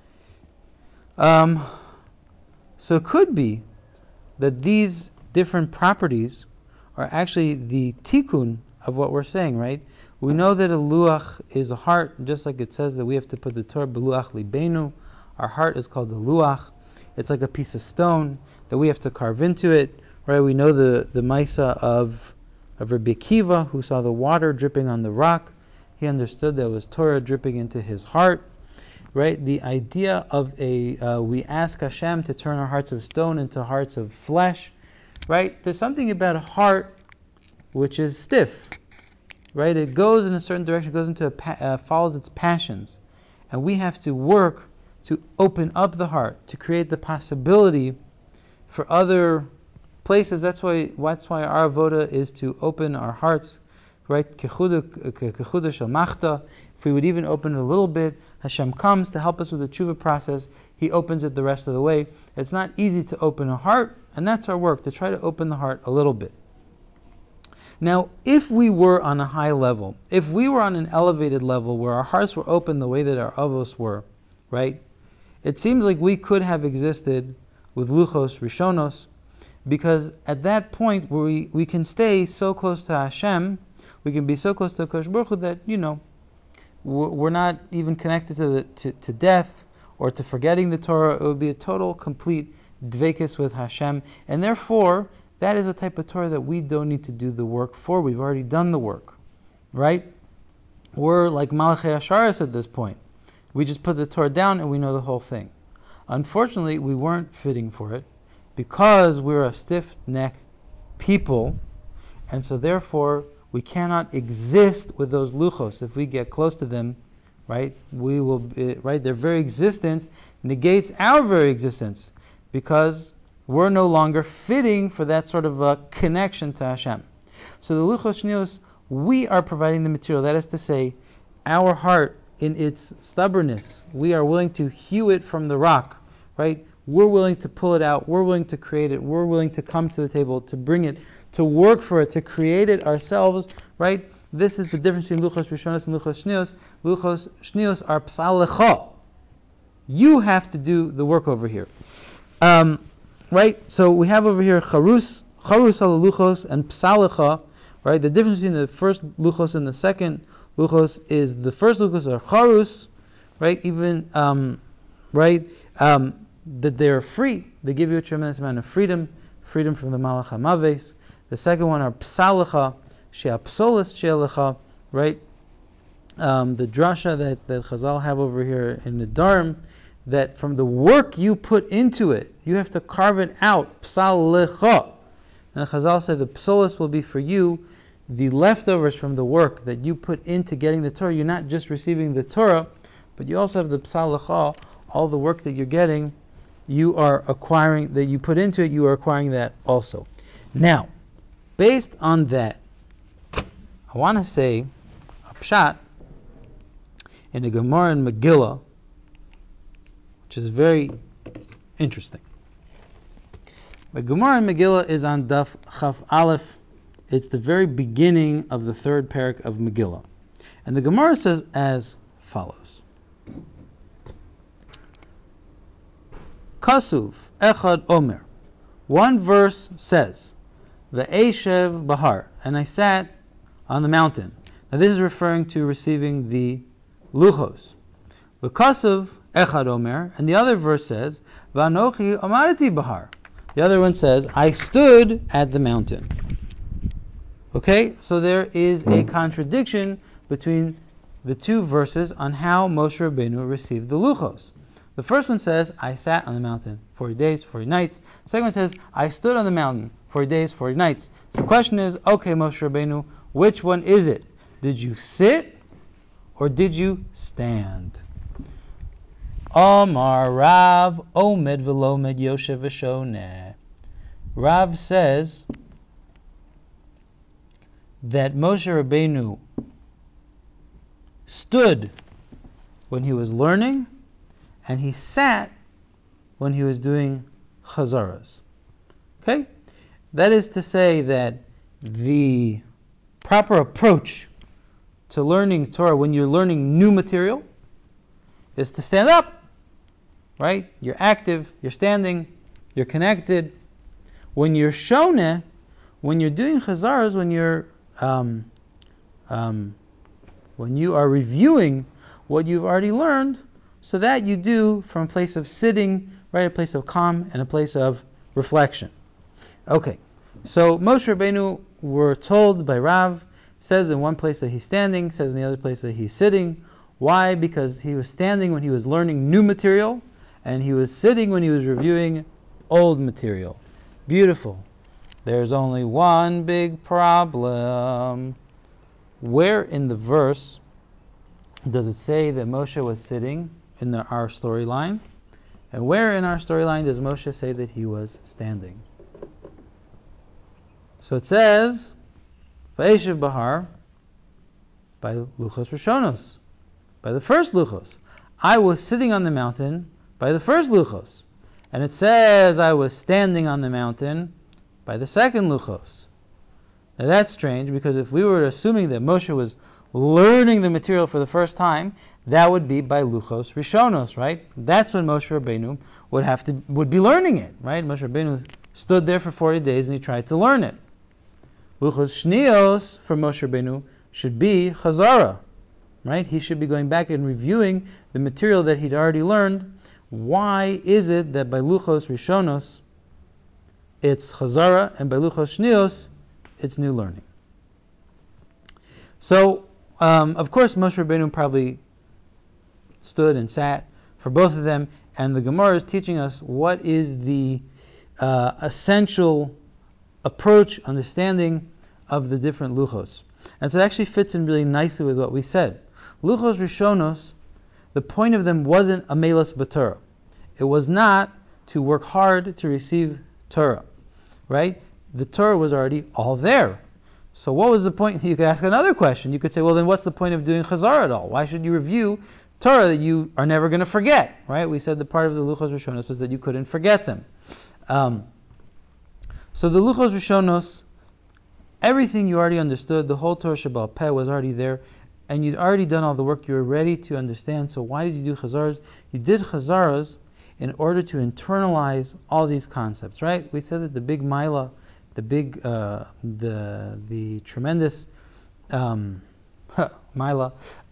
So it could be that these different properties are actually the tikkun of what we're saying, right? We know that a luach is a heart, just like it says that we have to put the Torah b'luach libenu. Our heart is called the luach. It's like a piece of stone that we have to carve into it, right? We know the Maisa of Rabbi Akiva, who saw the water dripping on the rock. He understood there was Torah dripping into his heart, right? The idea of we ask Hashem to turn our hearts of stone into hearts of flesh, right? There's something about a heart which is stiff, right? It goes in a certain direction, goes into follows its passions, and we have to work to open up the heart, to create the possibility for other places. That's why our avoda is to open our hearts, right? Kechuda shel machta. If we would even open it a little bit, Hashem comes to help us with the tshuva process. He opens it the rest of the way. It's not easy to open a heart, and that's our work, to try to open the heart a little bit. Now, if we were on a high level, if we were on an elevated level where our hearts were open the way that our avos were, right? It seems like we could have existed with Luchos Rishonos, because at that point where we can stay so close to Hashem, we can be so close to Kosh Baruch Hu that, you know, we're not even connected to death or to forgetting the Torah. It would be a total, complete dvekis with Hashem, and therefore that is a type of Torah that we don't need to do the work for. We've already done the work, right? We're like Malachi Asharis at this point. We just put the Torah down and we know the whole thing. Unfortunately, we weren't fitting for it because we're a stiff-necked people, and so therefore we cannot exist with those luchos. If we get close to them, right, we will be, right, their very existence negates our very existence because we're no longer fitting for that sort of a connection to Hashem. So the Luchos Shniyos, we are providing the material. That is to say, our heart, in its stubbornness, we are willing to hew it from the rock, right? We're willing to pull it out. We're willing to create it. We're willing to come to the table, to bring it, to work for it, to create it ourselves right? This is the difference between Luchos Rishonos and Luchos Shnios. Luchos Shnios are Psal Lecha. You have to do the work over here. Right? So we have over here Charus al Luchos and Psal Lecha. Right? The difference between the first Luchos and the second Luchos is the first Luchos are Charus, right? Even, that they're free. They give you a tremendous amount of freedom from the Malach HaMaves. The second one are Psal Lecha, Shea Psolis Shea Lecha, right? The drasha that Chazal have over here in the Dharm, that from the work you put into it, you have to carve it out, Psal Lecha. And Chazal said the Psolis will be for you, the leftovers from the work that you put into getting the Torah. You're not just receiving the Torah, but you also have the Psal Lecha, all the work that you're getting, you are acquiring, that you put into it, you are acquiring that also. Now, based on that, I want to say a pshat in the Gemara in Megillah, which is very interesting. The Gemara in Megillah is on Daf Chaf Aleph. It's the very beginning of the third parak of Megillah. And the Gemara says as follows. Kasuv Echad Omer. One verse says, Ve'eshev Bahar, and I sat on the mountain. Now this is referring to receiving the Luchos. V'kasuv Echad Omer, and the other verse says, V'anochi Amarati Bahar. The other one says, I stood at the mountain. Okay, so there is a contradiction between the two verses on how Moshe Rabbeinu received the Luchos. The first one says, I sat on the mountain 40 days, 40 nights. The second one says, I stood on the mountain 40 days, 40 nights. So the question is, okay, Moshe Rabbeinu, which one is it? Did you sit or did you stand? Amar Rav Omed Velomed Yoshev V'Shoneh. Rav says that Moshe Rabbeinu stood when he was learning, and he sat when he was doing chazaras. Okay? That is to say that the proper approach to learning Torah when you're learning new material is to stand up. Right? You're active, you're standing, you're connected. When you're shoneh, when you're doing chazaras, when you are reviewing what you've already learned, so that you do from a place of sitting, right, a place of calm and a place of reflection. Okay, so Moshe Rabbeinu, we're told by Rav, says in one place that he's standing, says in the other place that he's sitting. Why? Because he was standing when he was learning new material, and he was sitting when he was reviewing old material. Beautiful. There's only one big problem. Where in the verse does it say that Moshe was sitting in our storyline? And where in our storyline does Moshe say that he was standing? So it says, Va'eshev Bahar, by Luchos Rishonos, by the first Luchos. I was sitting on the mountain by the first Luchos. And it says I was standing on the mountain by the second Luchos. Now that's strange, because if we were assuming that Moshe was learning the material for the first time, that would be by Luchos Rishonos, right? That's when Moshe Rabbeinu would be learning it, right? Moshe Rabbeinu stood there for 40 days and he tried to learn it. Luchos Shnios for Moshe Rabbeinu should be Chazara, right? He should be going back and reviewing the material that he'd already learned. Why is it that by Luchos Rishonos it's Chazara and by Luchos Shnios it's new learning? So, of course, Moshe Rabbeinu probably stood and sat for both of them, and the Gemara is teaching us what is the essential approach, understanding of the different Luchos. And so it actually fits in really nicely with what we said. Luchos Rishonos, the point of them wasn't a Melas B'Torah. It was not to work hard to receive Torah, right? The Torah was already all there. So what was the point? You could ask another question. You could say, well, then what's the point of doing Chazar at all? Why should you review Torah that you are never going to forget, right? We said the part of the Luchos Rishonos was that you couldn't forget them. So the Luchos Rishonos everything you already understood, the whole Torah Shebaal Peh was already there, and you'd already done all the work, you were ready to understand. So why did you do Chazaras? You did Chazaras in order to internalize all these concepts, right? We said that the big Maila, the tremendous Maila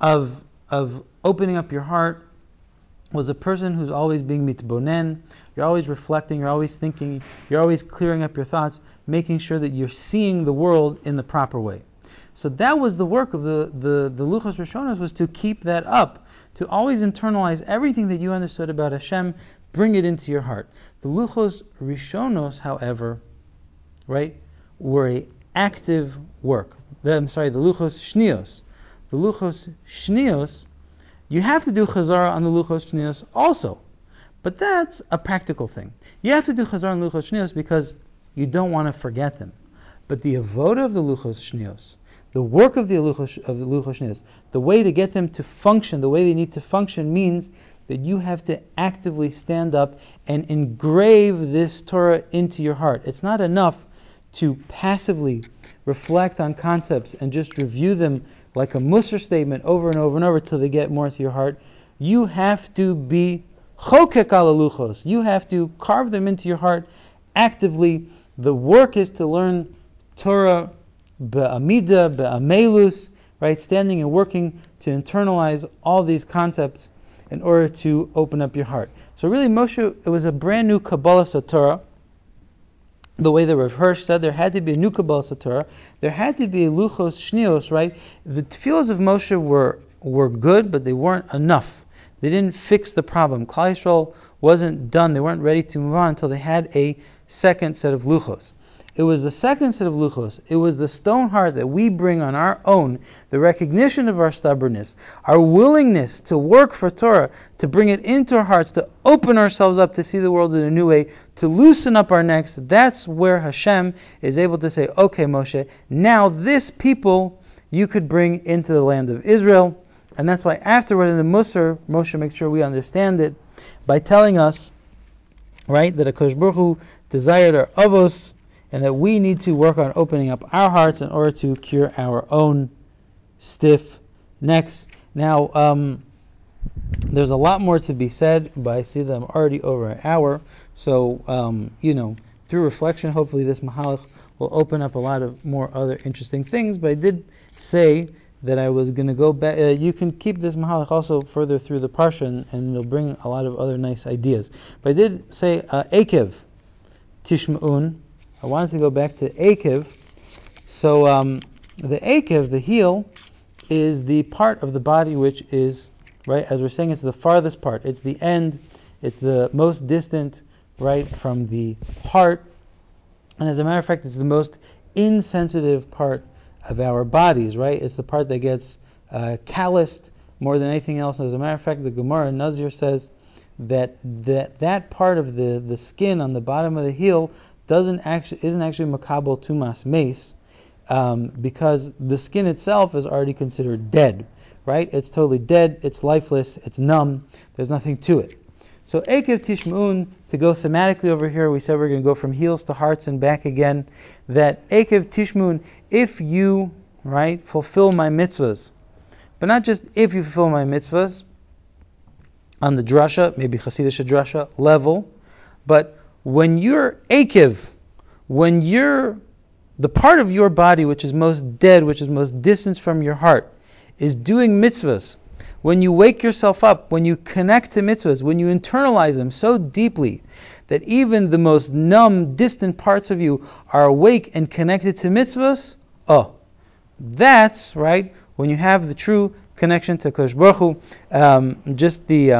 of opening up your heart was a person who's always being mitbonen. You're always reflecting, you're always thinking, you're always clearing up your thoughts, making sure that you're seeing the world in the proper way. So that was the work of the Luchos Rishonos, was to keep that up, to always internalize everything that you understood about Hashem, bring it into your heart. The Luchos Rishonos, however, right, were an active work. The Luchos Shnios. The Luchos Shnios, you have to do Chazara on the Luchos Shnios also. But that's a practical thing. You have to do Chazara on Luchos Shnios because you don't want to forget them. But the avoda of the Luchos Shnios, the work of the Luchos Shnios, the way to get them to function, the way they need to function, means that you have to actively stand up and engrave this Torah into your heart. It's not enough to passively reflect on concepts and just review them like a Musar statement over and over and over till they get more into your heart. You have to be chokek ala luchos. You have to carve them into your heart actively. The work is to learn Torah be'amida, be'amelus, right? Standing and working to internalize all these concepts in order to open up your heart. So really, Moshe, it was a brand new Kabbalah Satorah. The way that Rav Hirsch said, there had to be a new Kabbalah Satorah. There had to be a Luchos Shnios, right? The tefillos of Moshe were good, but they weren't enough. They didn't fix the problem. Klal Yisrael wasn't done. They weren't ready to move on until they had a second set of Luchos. It was the second set of Luchos. It was the stone heart that we bring on our own, the recognition of our stubbornness, our willingness to work for Torah, to bring it into our hearts, to open ourselves up to see the world in a new way, to loosen up our necks. That's where Hashem is able to say, okay, Moshe, now this people you could bring into the land of Israel. And that's why afterward in the Musar, Moshe makes sure we understand it by telling us, right, that HaKadosh Baruch Hu desired our avos, and that we need to work on opening up our hearts in order to cure our own stiff necks. Now, there's a lot more to be said, but I see that I'm already over an hour. So, through reflection, hopefully this Mahalach will open up a lot of more other interesting things. But I did say that I was going to go back. You can keep this Mahalach also further through the Parsha, and it'll bring a lot of other nice ideas. But I did say Ekev Tishma'un. I wanted to go back to Ekev. So the Ekev, the heel, is the part of the body which is, right, as we're saying, it's the farthest part. It's the end. It's the most distant, right, from the heart. And as a matter of fact, it's the most insensitive part of our bodies, right? It's the part that gets calloused more than anything else. As a matter of fact, the Gemara Nazir says that part of the skin on the bottom of the heel isn't actually makabel tumas mace, because the skin itself is already considered dead, right? It's totally dead, it's lifeless, it's numb, there's nothing to it. So Ekev Tishma'un, to go thematically over here, we said we're going to go from heels to hearts and back again, that Ekev Tishma'un, if you, right, fulfill my mitzvahs, but not just if you fulfill my mitzvahs, on the drasha, maybe Hasidic drasha level, but when you're Ekev, when you're the part of your body which is most dead, which is most distant from your heart, is doing mitzvahs, when you wake yourself up, when you connect to mitzvahs, when you internalize them so deeply that even the most numb, distant parts of you are awake and connected to mitzvahs, that's, right, when you have the true connection to Kodesh Baruch Hu. Just the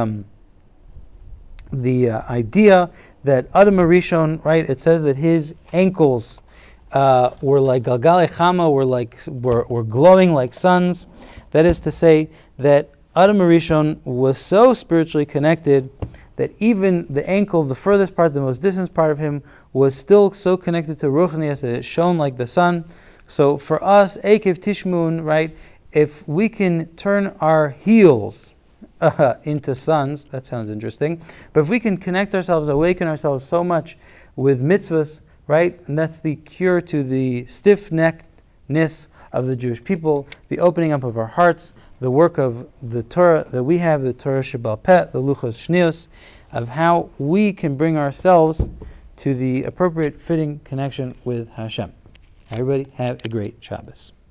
idea that Adam Arishon, right, it says that his ankles were like Galgalei Chama, were glowing like suns. That is to say that Adam Arishon was so spiritually connected that even the ankle, the furthest part, the most distant part of him, was still so connected to Ruchnias that it shone like the sun. So for us, Ekev Tishma'un, right, if we can turn our heels into suns, that sounds interesting, but if we can connect ourselves, awaken ourselves so much with mitzvahs, right, and that's the cure to the stiff-necked nis of the Jewish people, the opening up of our hearts, the work of the Torah that we have, the Torah Shebal Peh, the Luchos Shnios, of how we can bring ourselves to the appropriate fitting connection with Hashem. Everybody have a great Shabbos.